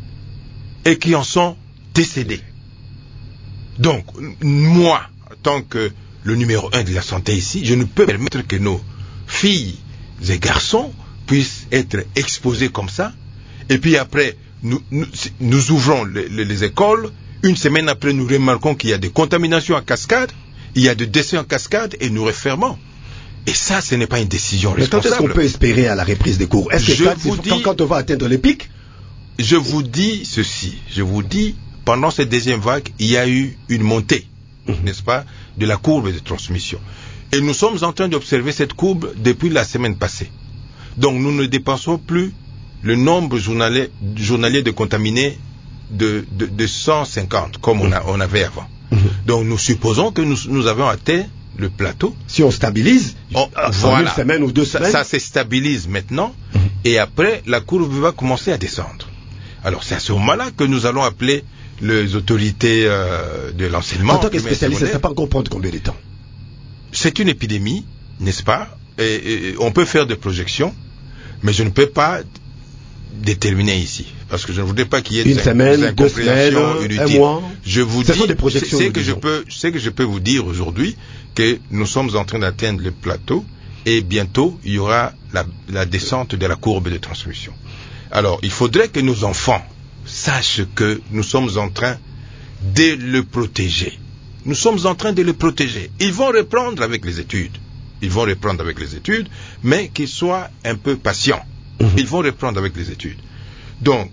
Speaker 5: et qui en sont décédés. Donc, moi, en tant que le numéro un de la santé ici, je ne peux permettre que nos filles et garçons puissent être exposés comme ça. Et puis après, nous, nous, nous ouvrons les, les, les écoles. Une semaine après, nous remarquons qu'il y a des contaminations en cascade, il y a des décès en cascade et nous refermons. Et ça, ce n'est pas une décision
Speaker 4: Mais
Speaker 5: responsable.
Speaker 4: quand est-ce qu'on peut espérer à la reprise des cours? Est-ce que
Speaker 5: je
Speaker 4: quand,
Speaker 5: vous
Speaker 4: quand,
Speaker 5: dis,
Speaker 4: quand on va atteindre les pics?
Speaker 5: Je vous dis ceci. Je vous dis, pendant cette deuxième vague, il y a eu une montée, mmh. n'est-ce pas, de la courbe de transmission. Et nous sommes en train d'observer cette courbe depuis la semaine passée. Donc nous ne dépensons plus le nombre journalier, journalier de contaminés de, de, de cent cinquante, comme on, a, on avait avant. Mmh. Donc nous supposons que nous, nous avons atteint le plateau.
Speaker 4: Si on stabilise,
Speaker 5: on,
Speaker 4: en
Speaker 5: voilà.
Speaker 4: une semaine ou deux semaines.
Speaker 5: Ça, ça se stabilise maintenant, mmh. et après, la courbe va commencer à descendre. Alors c'est à ce moment-là que nous allons appeler les autorités euh, de l'enseignement.
Speaker 4: En tant que spécialiste, ça ne peut pas comprendre combien de temps?
Speaker 5: C'est une épidémie, n'est-ce pas? et, et, on peut faire des projections, mais je ne peux pas déterminer ici, parce que je ne voudrais pas qu'il y ait
Speaker 4: une
Speaker 5: des,
Speaker 4: semaine,
Speaker 5: des incompréhensions
Speaker 4: deux semaines,
Speaker 5: inutiles.
Speaker 4: Un mois.
Speaker 5: Je vous
Speaker 4: Ce
Speaker 5: dis,
Speaker 4: sont des projections,
Speaker 5: c'est que je peux, c'est que je peux vous dire aujourd'hui que nous sommes en train d'atteindre le plateau et bientôt il y aura la, la descente de la courbe de transmission. Alors, il faudrait que nos enfants sachent que nous sommes en train de le protéger. Nous sommes en train de le protéger. Ils vont reprendre avec les études. Ils vont reprendre avec les études, mais qu'ils soient un peu patients. Mmh. Ils vont reprendre avec les études. Donc,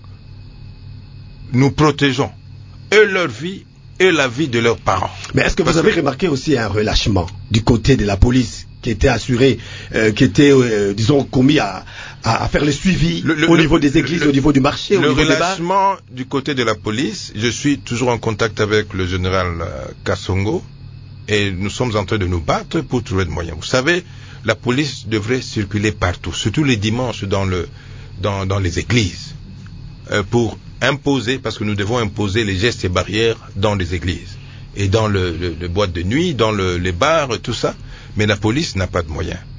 Speaker 5: nous protégeons et leur vie et la vie de leurs parents.
Speaker 4: Mais est-ce que Parce vous avez que... remarqué aussi un relâchement du côté de la police qui était assuré, euh, qui était, euh, disons, commis à, à, à faire le suivi le, le, au niveau des églises, le, au niveau du marché, au niveau des bars?
Speaker 5: Le relâchement du côté de la police, je suis toujours en contact avec le général euh, Kassongo et nous sommes en train de nous battre pour trouver des moyens. Vous savez, la police devrait circuler partout, surtout les dimanches dans, le, dans, dans les églises, euh, pour imposer, parce que nous devons imposer les gestes et barrières dans les églises et dans le, le, les boîtes de nuit, dans le, les bars, tout ça. Mais la police n'a pas de moyens.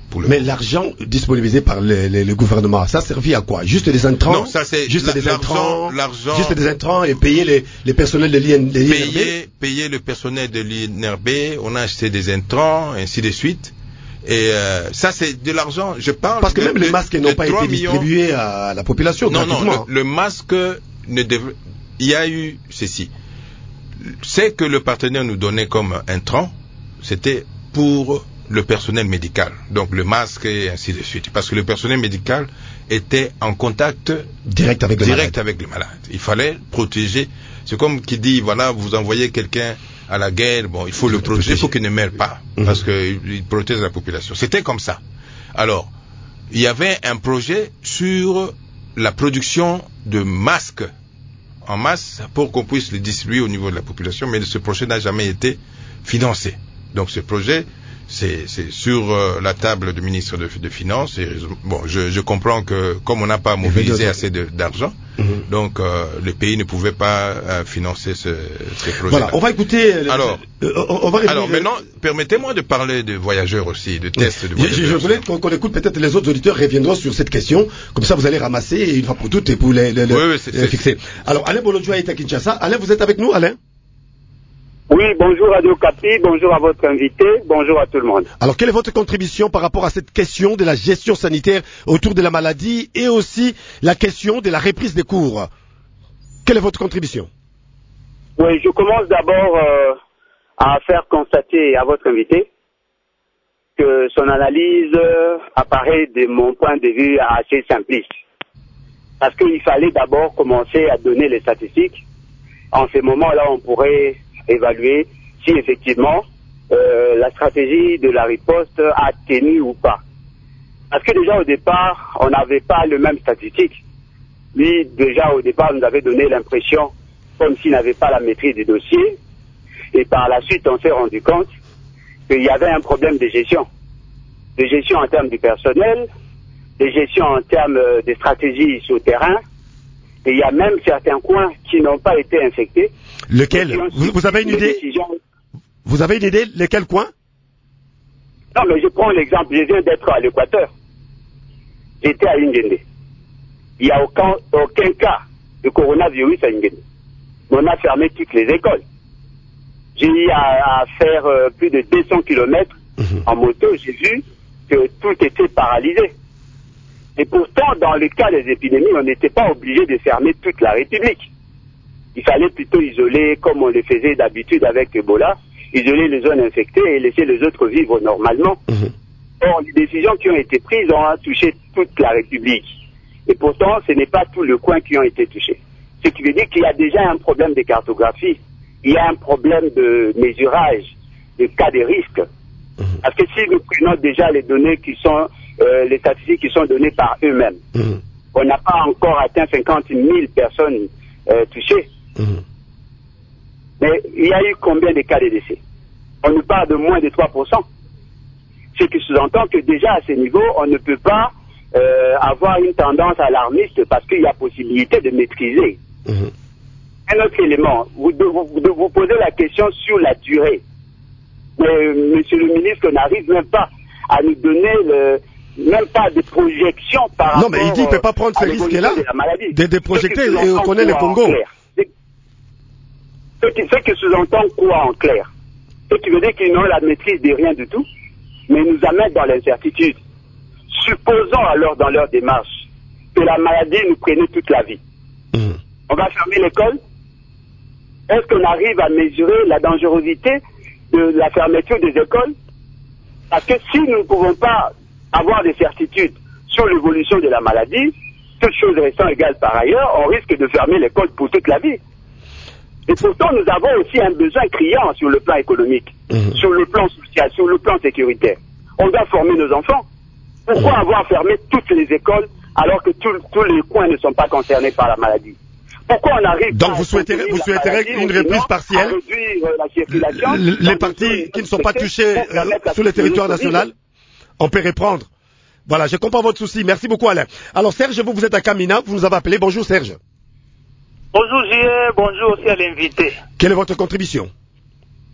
Speaker 5: Pour le
Speaker 4: Mais l'argent disponibilisé par le, le, le gouvernement, ça servit à quoi? Juste des intrants?
Speaker 5: Non, ça c'est
Speaker 4: juste
Speaker 5: la,
Speaker 4: des intrants,
Speaker 5: l'argent,
Speaker 4: juste des intrants et payer les, les personnels de l'I N R B.
Speaker 5: Payer, payer le personnel de l'I N R B, on a acheté des intrants, ainsi de suite. Et euh, ça c'est de l'argent. Je parle.
Speaker 4: Parce que
Speaker 5: de,
Speaker 4: même
Speaker 5: de,
Speaker 4: les masques n'ont pas été
Speaker 5: millions...
Speaker 4: distribués à la population.
Speaker 5: Non, non, le, le masque ne devrait. Il y a eu ceci. C'est que le partenaire nous donnait comme intrant, c'était pour le personnel médical, donc le masque et ainsi de suite, parce que le personnel médical était en contact
Speaker 4: direct avec,
Speaker 5: direct
Speaker 4: le,
Speaker 5: avec le malade. Il fallait protéger. C'est comme qui dit, voilà, vous envoyez quelqu'un à la guerre, bon, il faut le protéger pour qu'il ne meure pas, mmh. parce qu'il protège la population. C'était comme ça. Alors, il y avait un projet sur la production de masques en masse pour qu'on puisse les distribuer au niveau de la population, mais ce projet n'a jamais été financé. Donc ce projet, c'est, c'est sur euh, la table du ministre de, de Finances. Et, bon, je, je comprends que comme on n'a pas mobilisé assez de, d'argent, mm-hmm. donc euh, le pays ne pouvait pas euh, financer ce, ce projet.
Speaker 4: Voilà, on va écouter.
Speaker 5: Alors,
Speaker 4: euh, on va
Speaker 5: alors maintenant, permettez-moi de parler de voyageurs aussi, de tests
Speaker 4: oui.
Speaker 5: de voyageurs.
Speaker 4: Je, je voulais qu'on, qu'on écoute peut-être les autres auditeurs reviendront sur cette question. Comme ça, vous allez ramasser une fois pour toutes et pour les, les,
Speaker 5: oui, oui, c'est,
Speaker 4: les
Speaker 5: c'est,
Speaker 4: fixer. Alors, Alain Bolodjoa est à Kinshasa. Alain, vous êtes avec nous, Alain?
Speaker 8: Oui, bonjour Radio Okapi, bonjour à votre invité, bonjour à tout le monde.
Speaker 4: Alors, quelle est votre contribution par rapport à cette question de la gestion sanitaire autour de la maladie et aussi la question de la reprise des cours? Quelle est votre contribution?
Speaker 8: Oui, je commence d'abord euh, à faire constater à votre invité que son analyse euh, apparaît de mon point de vue assez simpliste. Parce qu'il fallait d'abord commencer à donner les statistiques. En ce moment-là, on pourrait évaluer si effectivement euh, la stratégie de la riposte a tenu ou pas. Parce que déjà au départ, on n'avait pas le même statistique. Lui, déjà au départ, nous avait donné l'impression comme s'il n'avait pas la maîtrise du dossier. Et par la suite, on s'est rendu compte qu'il y avait un problème de gestion. De gestion en termes du personnel, de gestion en termes de stratégie sur le terrain. Et il y a même certains coins qui n'ont pas été infectés.
Speaker 4: Lequel? Vous, vous avez une idée?
Speaker 8: Décisions...
Speaker 4: Vous avez une idée? Lesquels coins?
Speaker 8: Non, mais je prends l'exemple. Je viens d'être à l'Équateur. J'étais à Ingende. Il n'y a aucun, aucun cas de coronavirus à Ingende. On a fermé toutes les écoles. J'ai eu à, à faire euh, plus de deux cents kilomètres mmh. en moto. J'ai vu que tout était paralysé. Et pourtant, dans le cas des épidémies, on n'était pas obligé de fermer toute la République. Il fallait plutôt isoler, comme on le faisait d'habitude avec Ebola, isoler les zones infectées et laisser les autres vivre normalement. Mmh. Or, les décisions qui ont été prises ont touché toute la République. Et pourtant, ce n'est pas tout le coin qui ont été touchés. Ce qui veut dire qu'il y a déjà un problème de cartographie, il y a un problème de mesurage, de cas de risque. Mmh. Parce que si nous prenons déjà les données qui sont, euh, les statistiques qui sont données par eux-mêmes, mmh. on n'a pas encore atteint cinquante mille personnes euh, touchées. Mmh. Mais il y a eu combien de cas de décès? On nous parle de moins de trois pour cent. Ce qui sous-entend que déjà à ce niveau, on ne peut pas euh, avoir une tendance alarmiste parce qu'il y a possibilité de maîtriser. Mmh. Un autre élément, vous, vous, vous posez la question sur la durée. Mais monsieur le ministre n'arrive même pas à nous donner le, même pas de projection par rapport...
Speaker 4: Non, mais il dit qu'il ne peut pas prendre ce risque-là de, de, de projeter et on connaît le Congo.
Speaker 8: Ce qui, ce qui sous-entend quoi en clair? Ce qui veut dire qu'ils n'ont la maîtrise de rien du tout, mais nous amène dans l'incertitude. Supposons alors dans leur démarche que la maladie nous prenait toute la vie. Mmh. On va fermer l'école? Est-ce qu'on arrive à mesurer la dangerosité de la fermeture des écoles? Parce que si nous ne pouvons pas avoir des certitudes sur l'évolution de la maladie, toutes choses restant égales par ailleurs, on risque de fermer l'école pour toute la vie. Et pourtant, nous avons aussi un besoin criant sur le plan économique, mmh. sur le plan social, sur le plan sécuritaire. On doit former nos enfants. Pourquoi mmh. avoir fermé toutes les écoles alors que tous les coins ne sont pas concernés par la maladie? Pourquoi on arrive
Speaker 4: Donc vous souhaiterez, vous souhaiterez une reprise partielle? Les parties qui ne sont pas touchées euh, sur le territoire national, on peut reprendre. Voilà, je comprends votre souci. Merci beaucoup, Alain. Alors Serge, vous, vous êtes à Kamina, vous nous avez appelé. Bonjour Serge.
Speaker 10: Bonjour J R, bonjour aussi à l'invité.
Speaker 4: Quelle est votre contribution?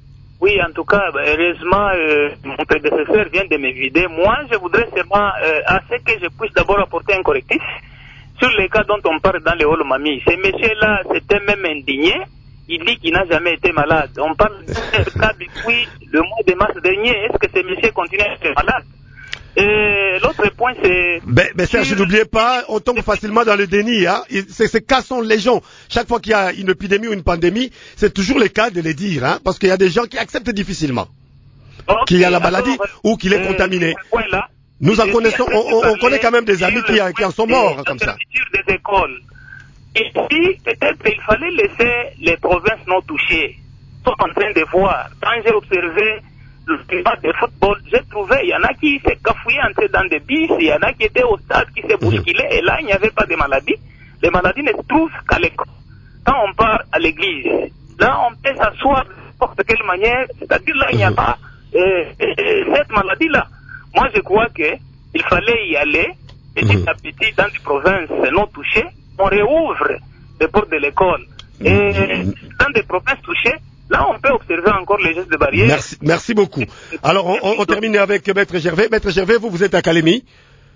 Speaker 10: Oui, en tout cas, heureusement, euh, mon prédécesseur vient de me vider. Moi, je voudrais seulement, euh, à ce que je puisse d'abord apporter un correctif sur les cas dont on parle dans les halls Mami. Ce monsieur-là s'était même indigné. Il dit qu'il n'a jamais été malade. On parle de ce cas depuis le mois de mars dernier. Est-ce que ce monsieur continue à être malade? Et l'autre point, c'est...
Speaker 4: Ben, ben Serge, n'oubliez pas, on tombe facilement dans le déni. Hein. Ces, ces cas sont légion. Chaque fois qu'il y a une épidémie ou une pandémie, c'est toujours le cas de les dire. Hein, parce qu'il y a des gens qui acceptent difficilement okay, qu'il y a la maladie alors, ou qu'il est euh, contaminé. Là, Nous en connaissons, on, on, on connaît quand même des amis qui, qui en sont morts hein, comme ça.
Speaker 10: Des écoles. Et puis, peut-être qu'il fallait laisser les provinces non touchées. Ils sont en train de voir. Quand j'ai observé le climat de football, j'ai trouvé, il y en a qui s'est cafouillé entré dans des bis, il y en a qui étaient au stade, qui s'est bousculé, et là, il n'y avait pas de maladie. Les maladies ne se trouvent qu'à l'école. Quand on part à l'église, là, on peut s'asseoir de n'importe quelle manière, c'est-à-dire là, il n'y a pas euh, euh, cette maladie-là. Moi, je crois qu'il fallait y aller, petit à petit, dans des provinces non touchées, on réouvre les portes de l'école. Et dans des provinces touchées, là, on peut observer encore les gestes de barrière.
Speaker 4: Merci, merci beaucoup. Alors, on, on, on termine avec Maître Gervais. Maître Gervais, vous, vous êtes à Calémie.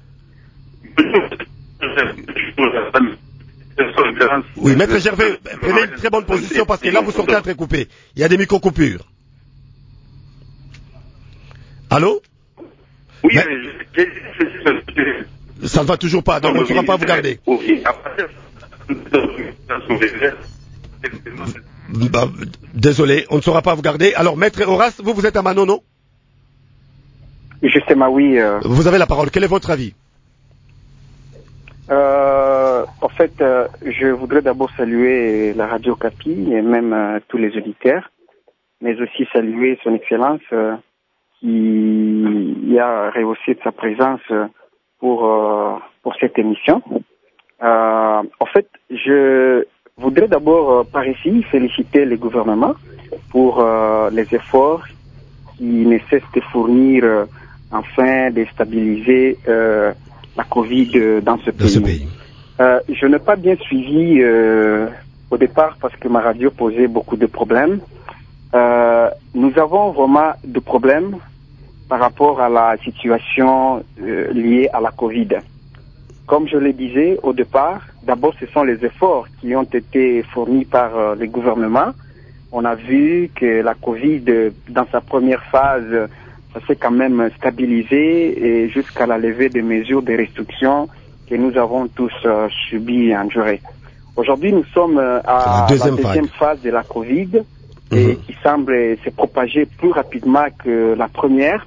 Speaker 4: Oui, Maître Gervais, prenez une très bonne position parce que là, vous sortez entrecoupé. Il y a des micro-coupures. Allô?
Speaker 11: Oui, mais...
Speaker 4: je... Ça ne va toujours pas, donc on ne pourra pas vous garder. Bah, désolé, on ne saura pas vous garder. Alors, Maître Horace, vous, vous êtes à Manono?
Speaker 12: Justement, oui. Euh...
Speaker 4: Vous avez la parole. Quel est votre avis?
Speaker 12: euh, En fait, euh, je voudrais d'abord saluer la Radio Capi et même euh, tous les auditeurs, mais aussi saluer son Excellence euh, qui a rehaussé de sa présence pour euh, pour cette émission. Euh, en fait, je voudrais d'abord euh, par ici féliciter le gouvernement pour euh, les efforts qui ne cessent de fournir euh, afin de stabiliser euh, la Covid euh, dans ce pays.
Speaker 4: Dans ce pays.
Speaker 12: Euh, je n'ai pas bien suivi euh, au départ parce que ma radio posait beaucoup de problèmes. Euh, nous avons vraiment de problèmes par rapport à la situation euh, liée à la Covid. Comme je le disais au départ, d'abord ce sont les efforts qui ont été fournis par euh, le gouvernement. On a vu que la Covid, dans sa première phase, ça s'est quand même stabilisé et jusqu'à la levée des mesures de restriction que nous avons tous euh, subi et enduré. Aujourd'hui, nous sommes euh, à la deuxième, la deuxième phase de la Covid et mmh. qui semble se propager plus rapidement que la première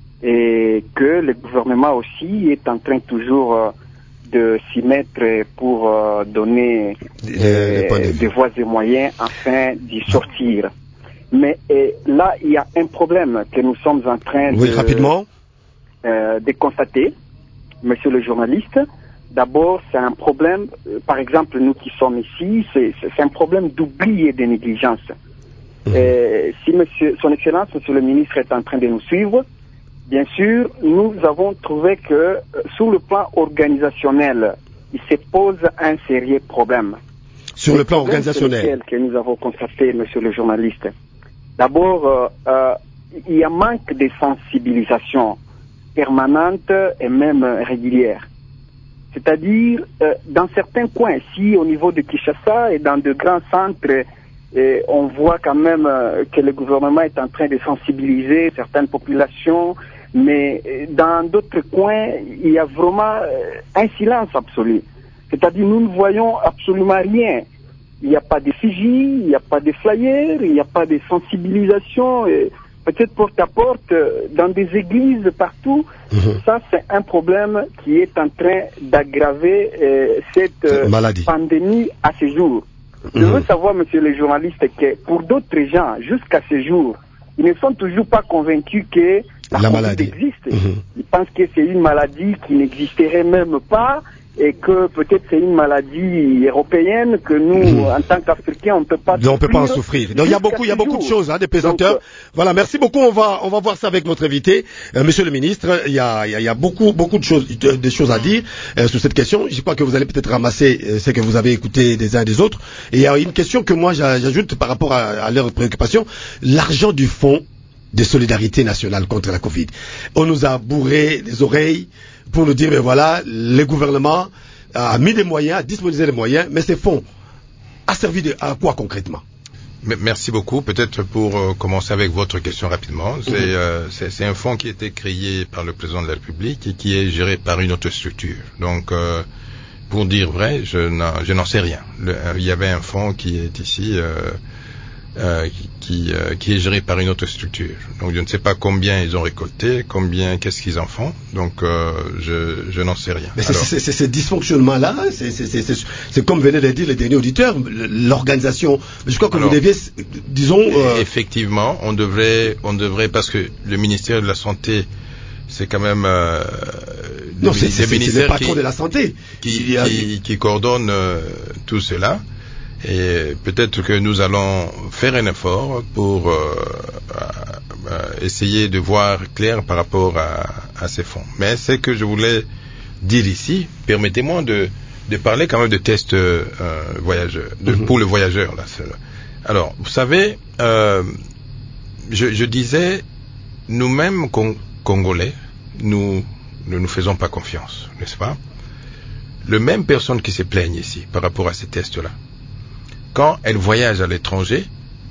Speaker 12: et que le gouvernement aussi est en train toujours euh, de s'y mettre pour euh, donner euh, euh, des voies et moyens afin d'y sortir. Mais et, là, il y a un problème que nous sommes en train
Speaker 4: oui,
Speaker 12: de,
Speaker 4: rapidement.
Speaker 12: Euh, de constater, monsieur le journaliste. D'abord, c'est un problème, euh, par exemple, nous qui sommes ici, c'est, c'est un problème d'oubli et de négligence. Mmh. Et si monsieur, son Excellence, monsieur le ministre, est en train de nous suivre, bien sûr, nous avons trouvé que euh, sur le plan organisationnel, il se pose un sérieux problème.
Speaker 4: Sur le, le plan organisationnel
Speaker 12: que nous avons constaté, monsieur le journaliste. D'abord, euh, euh, il y a manque de sensibilisation permanente et même régulière. C'est-à-dire, euh, dans certains coins, si au niveau de Kinshasa et dans de grands centres, et on voit quand même euh, que le gouvernement est en train de sensibiliser certaines populations, mais euh, dans d'autres coins, il y a vraiment euh, un silence absolu. C'est-à-dire, nous ne voyons absolument rien. Il n'y a pas de figie, il n'y a pas de flyers, il n'y a pas de sensibilisation, et peut-être porte à porte, dans des églises partout. Mmh. Ça, c'est un problème qui est en train d'aggraver euh, cette euh, pandémie à ce jour. Mmh. Je veux savoir, monsieur le journaliste, que pour d'autres gens, jusqu'à ce jour, ils ne sont toujours pas convaincus que la, la maladie existe. Mmh. Ils pensent que c'est une maladie qui n'existerait même pas et que peut-être c'est une maladie européenne que nous, mmh. en tant qu'Africains, on ne peut pas
Speaker 4: souffrir. On peut pas en souffrir. Donc il y a beaucoup, il y a beaucoup de choses, hein, des pesanteurs. Donc, euh... Voilà, merci beaucoup. On va, on va voir ça avec notre invité, euh, monsieur le ministre. Il y a, il y a, il y a beaucoup, beaucoup de choses, de, des choses à dire euh, sur cette question. Je crois que vous allez peut-être ramasser euh, ce que vous avez écouté des uns et des autres. Et il y a une question que moi j'ajoute par rapport à, à leurs préoccupations. L'argent du fonds de solidarité nationale contre la Covid. On nous a bourré les oreilles pour nous dire, mais voilà, le gouvernement a mis des moyens, a disponible des moyens, mais ces fonds a servi de, à quoi concrètement?
Speaker 5: Merci beaucoup. Peut-être pour euh, commencer avec votre question rapidement, c'est, mm-hmm. euh, c'est, c'est un fonds qui a été créé par le président de la République et qui est géré par une autre structure. Donc, euh, pour dire vrai, je n'en, je n'en sais rien. Le, euh, il y avait un fonds qui est ici, euh, euh, qui, euh, qui est géré par une autre structure. Donc, je ne sais pas combien ils ont récolté, combien, qu'est-ce qu'ils en font. Donc, euh, je, je n'en sais rien.
Speaker 4: Mais Alors, c'est, c'est, c'est ce dysfonctionnement-là, c'est, c'est, c'est, c'est, c'est comme venait de dire le dernier auditeur, l'organisation. Je crois que Alors, vous deviez, disons... Euh...
Speaker 5: Effectivement, on devrait, on devrait, parce que le ministère de la Santé, c'est quand même... Euh,
Speaker 4: non, c'est, c'est, c'est, c'est le patron
Speaker 5: qui,
Speaker 4: de la santé.
Speaker 5: Qui, a... qui, qui coordonne euh, tout cela. Et peut-être que nous allons faire un effort pour euh, euh, essayer de voir clair par rapport à, à ces fonds. Mais ce que je voulais dire ici, permettez-moi de, de parler quand même de tests euh, voyageurs, de, mm-hmm. pour le voyageur. Là, alors, vous savez, euh, je, je disais, nous-mêmes Cong- Congolais, nous ne nous faisons pas confiance, n'est-ce pas? Les mêmes personnes qui se plaignent ici par rapport à ces tests-là, quand elles voyagent à l'étranger,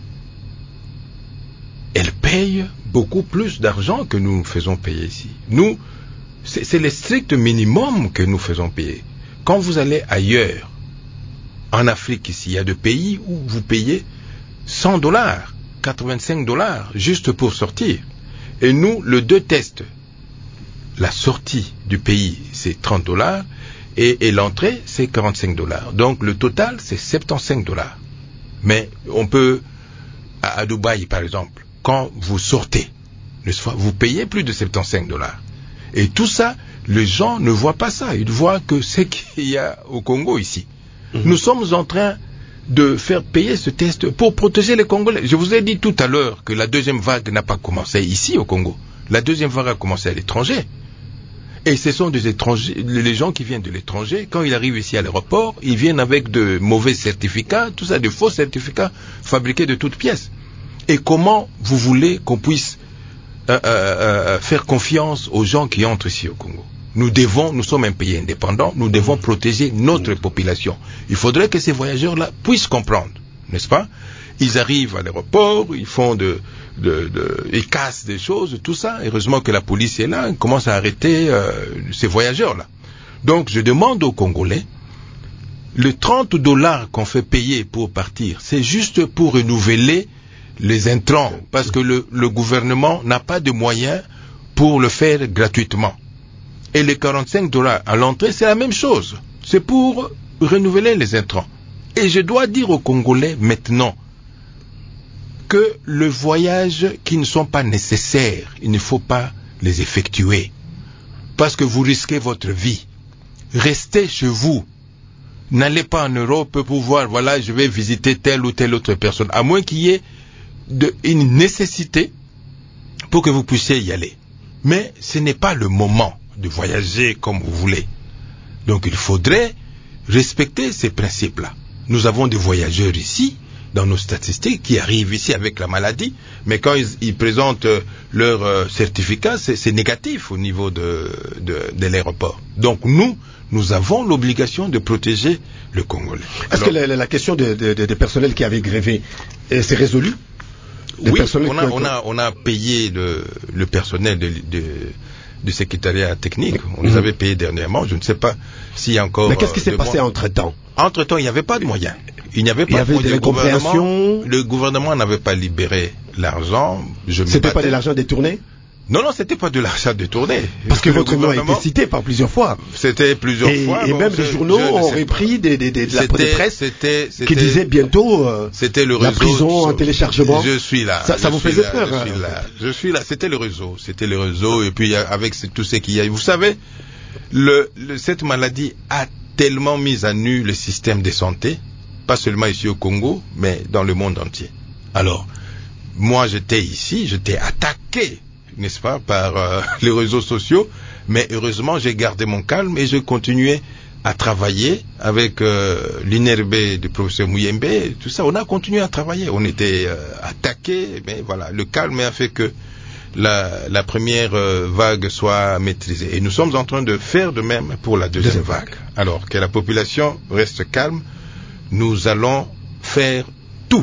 Speaker 5: elles payent beaucoup plus d'argent que nous faisons payer ici. Nous, c'est, c'est le strict minimum que nous faisons payer. Quand vous allez ailleurs, en Afrique ici, il y a des pays où vous payez cent dollars, quatre-vingt-cinq dollars, juste pour sortir. Et nous, le deux tests, la sortie du pays, c'est trente dollars, Et, et l'entrée, c'est quarante-cinq dollars. Donc, le total, c'est soixante-quinze dollars. Mais on peut, à, à Dubaï, par exemple, quand vous sortez, n'est-ce pas, vous payez plus de soixante-quinze dollars. Et tout ça, les gens ne voient pas ça. Ils voient que ce qu'il y a au Congo ici. Mm-hmm. Nous sommes en train de faire payer ce test pour protéger les Congolais. Je vous ai dit tout à l'heure que la deuxième vague n'a pas commencé ici au Congo. La deuxième vague a commencé à l'étranger. Et ce sont des étrangers, les gens qui viennent de l'étranger, quand ils arrivent ici à l'aéroport, ils viennent avec de mauvais certificats, tout ça, de faux certificats fabriqués de toutes pièces. Et comment vous voulez qu'on puisse euh, euh, faire confiance aux gens qui entrent ici au Congo? Nous devons, nous sommes un pays indépendant, nous devons protéger notre population. Il faudrait que ces voyageurs-là puissent comprendre, n'est-ce pas? Ils arrivent à l'aéroport, ils font de, de, de, ils cassent des choses, tout ça. Heureusement que la police est là, ils commencent à arrêter euh, ces voyageurs-là. Donc, je demande aux Congolais, les trente dollars qu'on fait payer pour partir, c'est juste pour renouveler les intrants, parce que le, le gouvernement n'a pas de moyens pour le faire gratuitement. Et les quarante-cinq dollars à l'entrée, c'est la même chose. C'est pour renouveler les intrants. Et je dois dire aux Congolais maintenant, que le voyage qui ne sont pas nécessaires, il ne faut pas les effectuer. Parce que vous risquez votre vie. Restez chez vous. N'allez pas en Europe pour voir, voilà, je vais visiter telle ou telle autre personne. À moins qu'il y ait de, une nécessité pour que vous puissiez y aller. Mais ce n'est pas le moment de voyager comme vous voulez. Donc il faudrait respecter ces principes-là. Nous avons des voyageurs ici, dans nos statistiques, qui arrivent ici avec la maladie, mais quand ils, ils présentent euh, leur euh, certificat, c'est, c'est négatif au niveau de, de, de l'aéroport. Donc nous, nous avons l'obligation de protéger le Congolais.
Speaker 4: Est-ce Alors, que la, la question des de, de, de personnels qui avaient grévé, euh, c'est résolu?
Speaker 5: Oui, on a, on, a, on a payé le, le personnel de, de, du secrétariat technique, on mmh. les avait payés dernièrement, je ne sais pas s'il y a encore...
Speaker 4: Mais qu'est-ce qui s'est
Speaker 5: euh,
Speaker 4: passé
Speaker 5: mois...
Speaker 4: entre-temps?
Speaker 5: Entre-temps, il n'y avait pas de moyens. Il n'y avait pas
Speaker 4: il y avait
Speaker 5: de
Speaker 4: des
Speaker 5: gouvernement. Le gouvernement n'avait pas libéré l'argent. Je
Speaker 4: c'était battais. Pas de l'argent détourné?
Speaker 5: Non, non, c'était pas de l'argent détourné.
Speaker 4: Parce que votre nom a été cité par plusieurs fois.
Speaker 5: C'était plusieurs
Speaker 4: et,
Speaker 5: fois.
Speaker 4: Et
Speaker 5: bon,
Speaker 4: même les journaux
Speaker 5: je,
Speaker 4: ont repris des, des, des, de la presse
Speaker 5: c'était, c'était,
Speaker 4: qui disait bientôt euh,
Speaker 5: c'était le
Speaker 4: la
Speaker 5: réseau,
Speaker 4: prison en téléchargement.
Speaker 5: Je suis là.
Speaker 4: Ça, ça vous faisait
Speaker 5: là,
Speaker 4: peur?
Speaker 5: Je suis là. Je suis là. C'était le réseau. C'était le réseau. Et puis avec tout ce qu'il y a. Vous savez, le, le, cette maladie a tellement mis à nu le système de santé, pas seulement ici au Congo, mais dans le monde entier. Alors, moi j'étais ici, j'étais attaqué, n'est-ce pas, par euh, les réseaux sociaux, mais heureusement j'ai gardé mon calme et je continuais à travailler avec euh, l'I N R B du professeur Muyembe, tout ça, on a continué à travailler. On était euh, attaqués, mais voilà, le calme a fait que la, la première euh, vague soit maîtrisée. Et nous sommes en train de faire de même pour la deuxième, deuxième vague. vague. Alors que la population reste calme, nous allons faire tout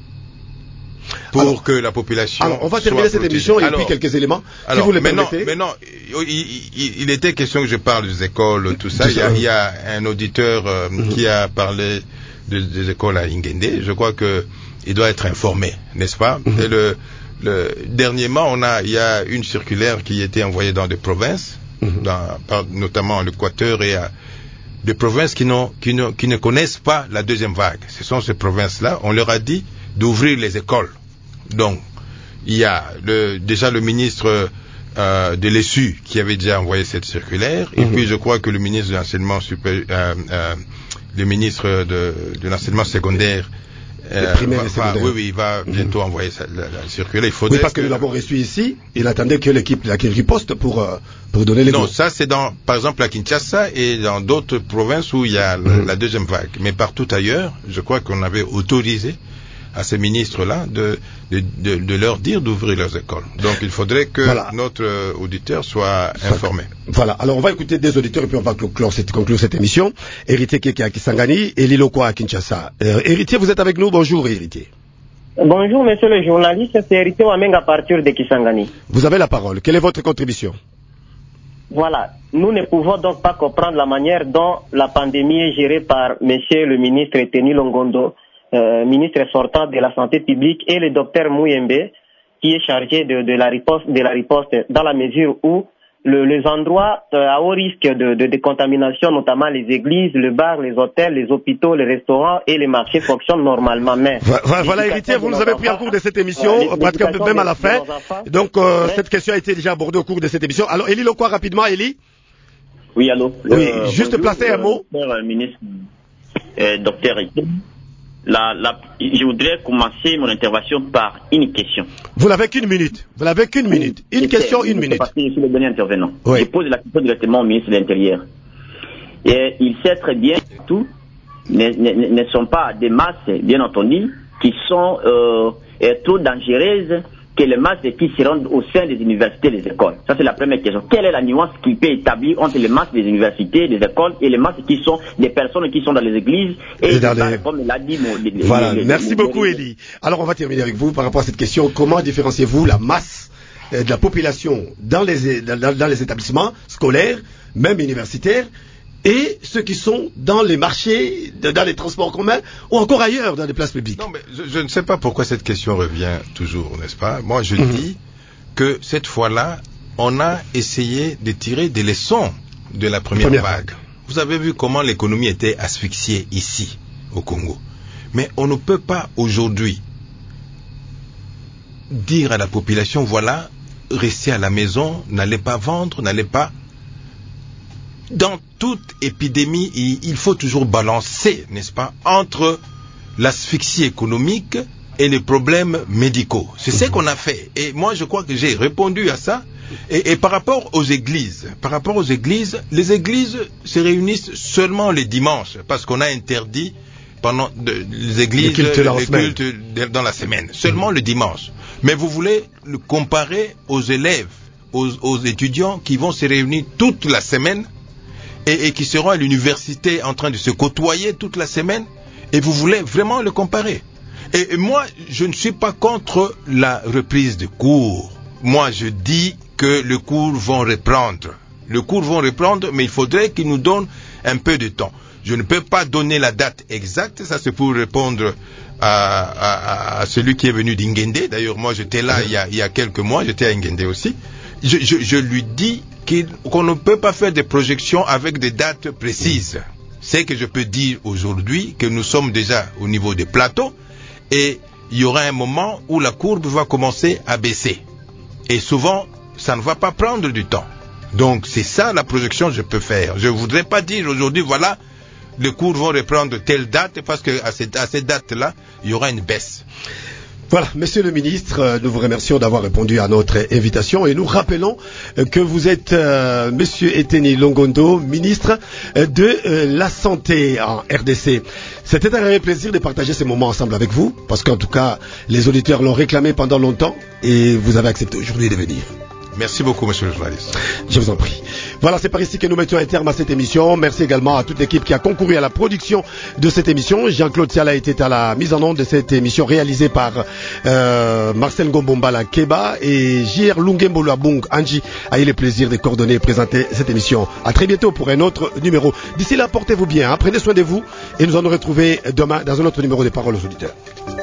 Speaker 5: pour alors, que la population
Speaker 4: alors, on va terminer cette protégée. émission et alors, puis quelques éléments,
Speaker 5: alors,
Speaker 4: si vous le
Speaker 5: mais
Speaker 4: permettez.
Speaker 5: Non, mais non, il, il, il était question que je parle des écoles, tout ça. Il y a, il y a un auditeur euh, mm-hmm. qui a parlé de, des écoles à Ingende. Je crois que il doit être informé, n'est-ce pas? Mm-hmm. Et le, le, dernièrement, on a, il y a une circulaire qui a été envoyée dans des provinces, mm-hmm. dans, par, notamment l'Équateur et à des provinces qui, n'ont, qui, ne, qui ne connaissent pas la deuxième vague. Ce sont ces provinces-là. On leur a dit d'ouvrir les écoles. Donc, il y a le, déjà le ministre euh, de l'E S U qui avait déjà envoyé cette circulaire, et mmh. puis je crois que le ministre de l'enseignement supérieur, euh, euh, le ministre de, de l'enseignement secondaire, euh,
Speaker 4: va,
Speaker 5: va, oui, oui, il va bientôt mmh. envoyer sa, la, la circulaire. Il faudrait
Speaker 4: oui, parce que, que nous l'avons reçu ici, il attendait que l'équipe la riposte pour euh, pour donner les.
Speaker 5: Non,
Speaker 4: cours.
Speaker 5: ça c'est dans, par exemple, à Kinshasa et dans d'autres provinces où il y a mmh. la, la deuxième vague. Mais partout ailleurs, je crois qu'on avait autorisé à ces ministres-là de, de, de, de leur dire d'ouvrir leurs écoles. Donc il faudrait que voilà. notre euh, auditeur soit informé.
Speaker 4: Voilà, alors on va écouter des auditeurs et puis on va conclure cette, conclure cette émission. Héritier Keke à Kisangani et Lilokwa à Kinshasa. Euh, Héritier, vous êtes avec nous, bonjour Héritier.
Speaker 11: Bonjour monsieur le journaliste, c'est Héritier Wameng à partir de Kisangani.
Speaker 4: Vous avez la parole, quelle est votre contribution?
Speaker 11: Voilà, nous ne pouvons donc pas comprendre la manière dont la pandémie est gérée par monsieur le ministre Teni Longondo, Euh, ministre sortant de la santé publique, et le docteur Muyembe qui est chargé de, de la riposte de la riposte dans la mesure où le, les endroits euh, à haut risque de, de, de contamination, notamment les églises, le bar, les hôtels, les hôpitaux, les restaurants et les marchés fonctionnent normalement. Mais
Speaker 4: voilà, voilà héritier, vous nous avez pris en cours de cette émission, euh, pratiquement même à la fin. Donc euh, cette question a été déjà abordée au cours de cette émission. Alors Élie Lokwa, rapidement, Élie.
Speaker 13: Oui, allô.
Speaker 4: Oui,
Speaker 13: euh,
Speaker 4: juste bonjour, placer un
Speaker 13: euh,
Speaker 4: mot.
Speaker 13: Euh, ministre, euh, docteur. La, la, je voudrais commencer mon intervention par une question.
Speaker 4: Vous n'avez qu'une minute. Vous n'avez qu'une minute. Une question, une minute.
Speaker 13: Parce que je suis le dernier intervenant.
Speaker 4: Oui.
Speaker 13: Je pose la question directement au ministre de l'Intérieur. Et il sait très bien que tout ne, ne, ne sont pas des masses, bien entendu, qui sont euh, trop dangereuses que les masses qui se rendent au sein des universités et des écoles. Ça, c'est la première question. Quelle est la nuance qu'il peut établir entre les masses des universités, des écoles et les masses qui sont des personnes qui sont dans les églises et, et dans les... comme l'a dit mon, les,
Speaker 4: voilà.
Speaker 13: les,
Speaker 4: Merci
Speaker 13: les,
Speaker 4: beaucoup,
Speaker 13: les...
Speaker 4: Élie. Alors, on va terminer avec vous par rapport à cette question. Comment différenciez-vous la masse de la population dans les, dans, dans les établissements scolaires, même universitaires, et ceux qui sont dans les marchés, dans les transports communs, ou encore ailleurs, dans les places publiques?
Speaker 5: Non, mais je, je ne sais pas pourquoi cette question revient toujours, n'est-ce pas? Moi, je mmh. dis que cette fois-là, on a essayé de tirer des leçons de la première, première vague. vague. Vous avez vu comment l'économie était asphyxiée ici, au Congo. Mais on ne peut pas aujourd'hui dire à la population, voilà, restez à la maison, n'allez pas vendre, n'allez pas... Dans toute épidémie, il faut toujours balancer, n'est-ce pas, entre l'asphyxie économique et les problèmes médicaux. C'est ce qu'on a fait. Et moi, je crois que j'ai répondu à ça. Et, et par rapport aux églises, par rapport aux églises, les églises se réunissent seulement les dimanches, parce qu'on a interdit pendant de, les églises, les cultes, les cultes de, dans la semaine, seulement mmh. le dimanche. Mais vous voulez le comparer aux élèves, aux, aux étudiants qui vont se réunir toute la semaine et, et qui seront à l'université en train de se côtoyer toute la semaine, et vous voulez vraiment le comparer. Et, et moi, je ne suis pas contre la reprise de cours. Moi, je dis que les cours vont reprendre. Les cours vont reprendre, mais il faudrait qu'ils nous donnent un peu de temps. Je ne peux pas donner la date exacte, ça c'est pour répondre à, à, à celui qui est venu d'Ingende. D'ailleurs, moi j'étais là il y a, il y a quelques mois, j'étais à Ingende aussi. Je, je, je lui dis qu'il, qu'on ne peut pas faire des projections avec des dates précises. C'est que je peux dire aujourd'hui que nous sommes déjà au niveau des plateaux et il y aura un moment où la courbe va commencer à baisser. Et souvent, ça ne va pas prendre du temps. Donc c'est ça la projection que je peux faire. Je ne voudrais pas dire aujourd'hui, voilà, les cours vont reprendre telle date parce qu'à cette, à cette date-là, il y aura une baisse.
Speaker 4: Voilà, Monsieur le ministre, nous vous remercions d'avoir répondu à notre invitation et nous rappelons que vous êtes euh, Monsieur Eteni Longondo, ministre de euh, la Santé en R D C. C'était un réel plaisir de partager ces moments ensemble avec vous, parce qu'en tout cas, les auditeurs l'ont réclamé pendant longtemps et vous avez accepté aujourd'hui de venir.
Speaker 5: Merci beaucoup, monsieur le journaliste.
Speaker 4: Je vous en prie. Voilà, c'est par ici que nous mettons un terme à cette émission. Merci également à toute l'équipe qui a concouru à la production de cette émission. Jean-Claude Siala était à la mise en onde de cette émission réalisée par euh, Marcel Ngombombala Keba et J R Lungembolo Abung Anji a eu le plaisir de coordonner et présenter cette émission. À très bientôt pour un autre numéro. D'ici là, portez-vous bien, hein, prenez soin de vous et nous allons nous retrouver demain dans un autre numéro des Paroles aux auditeurs.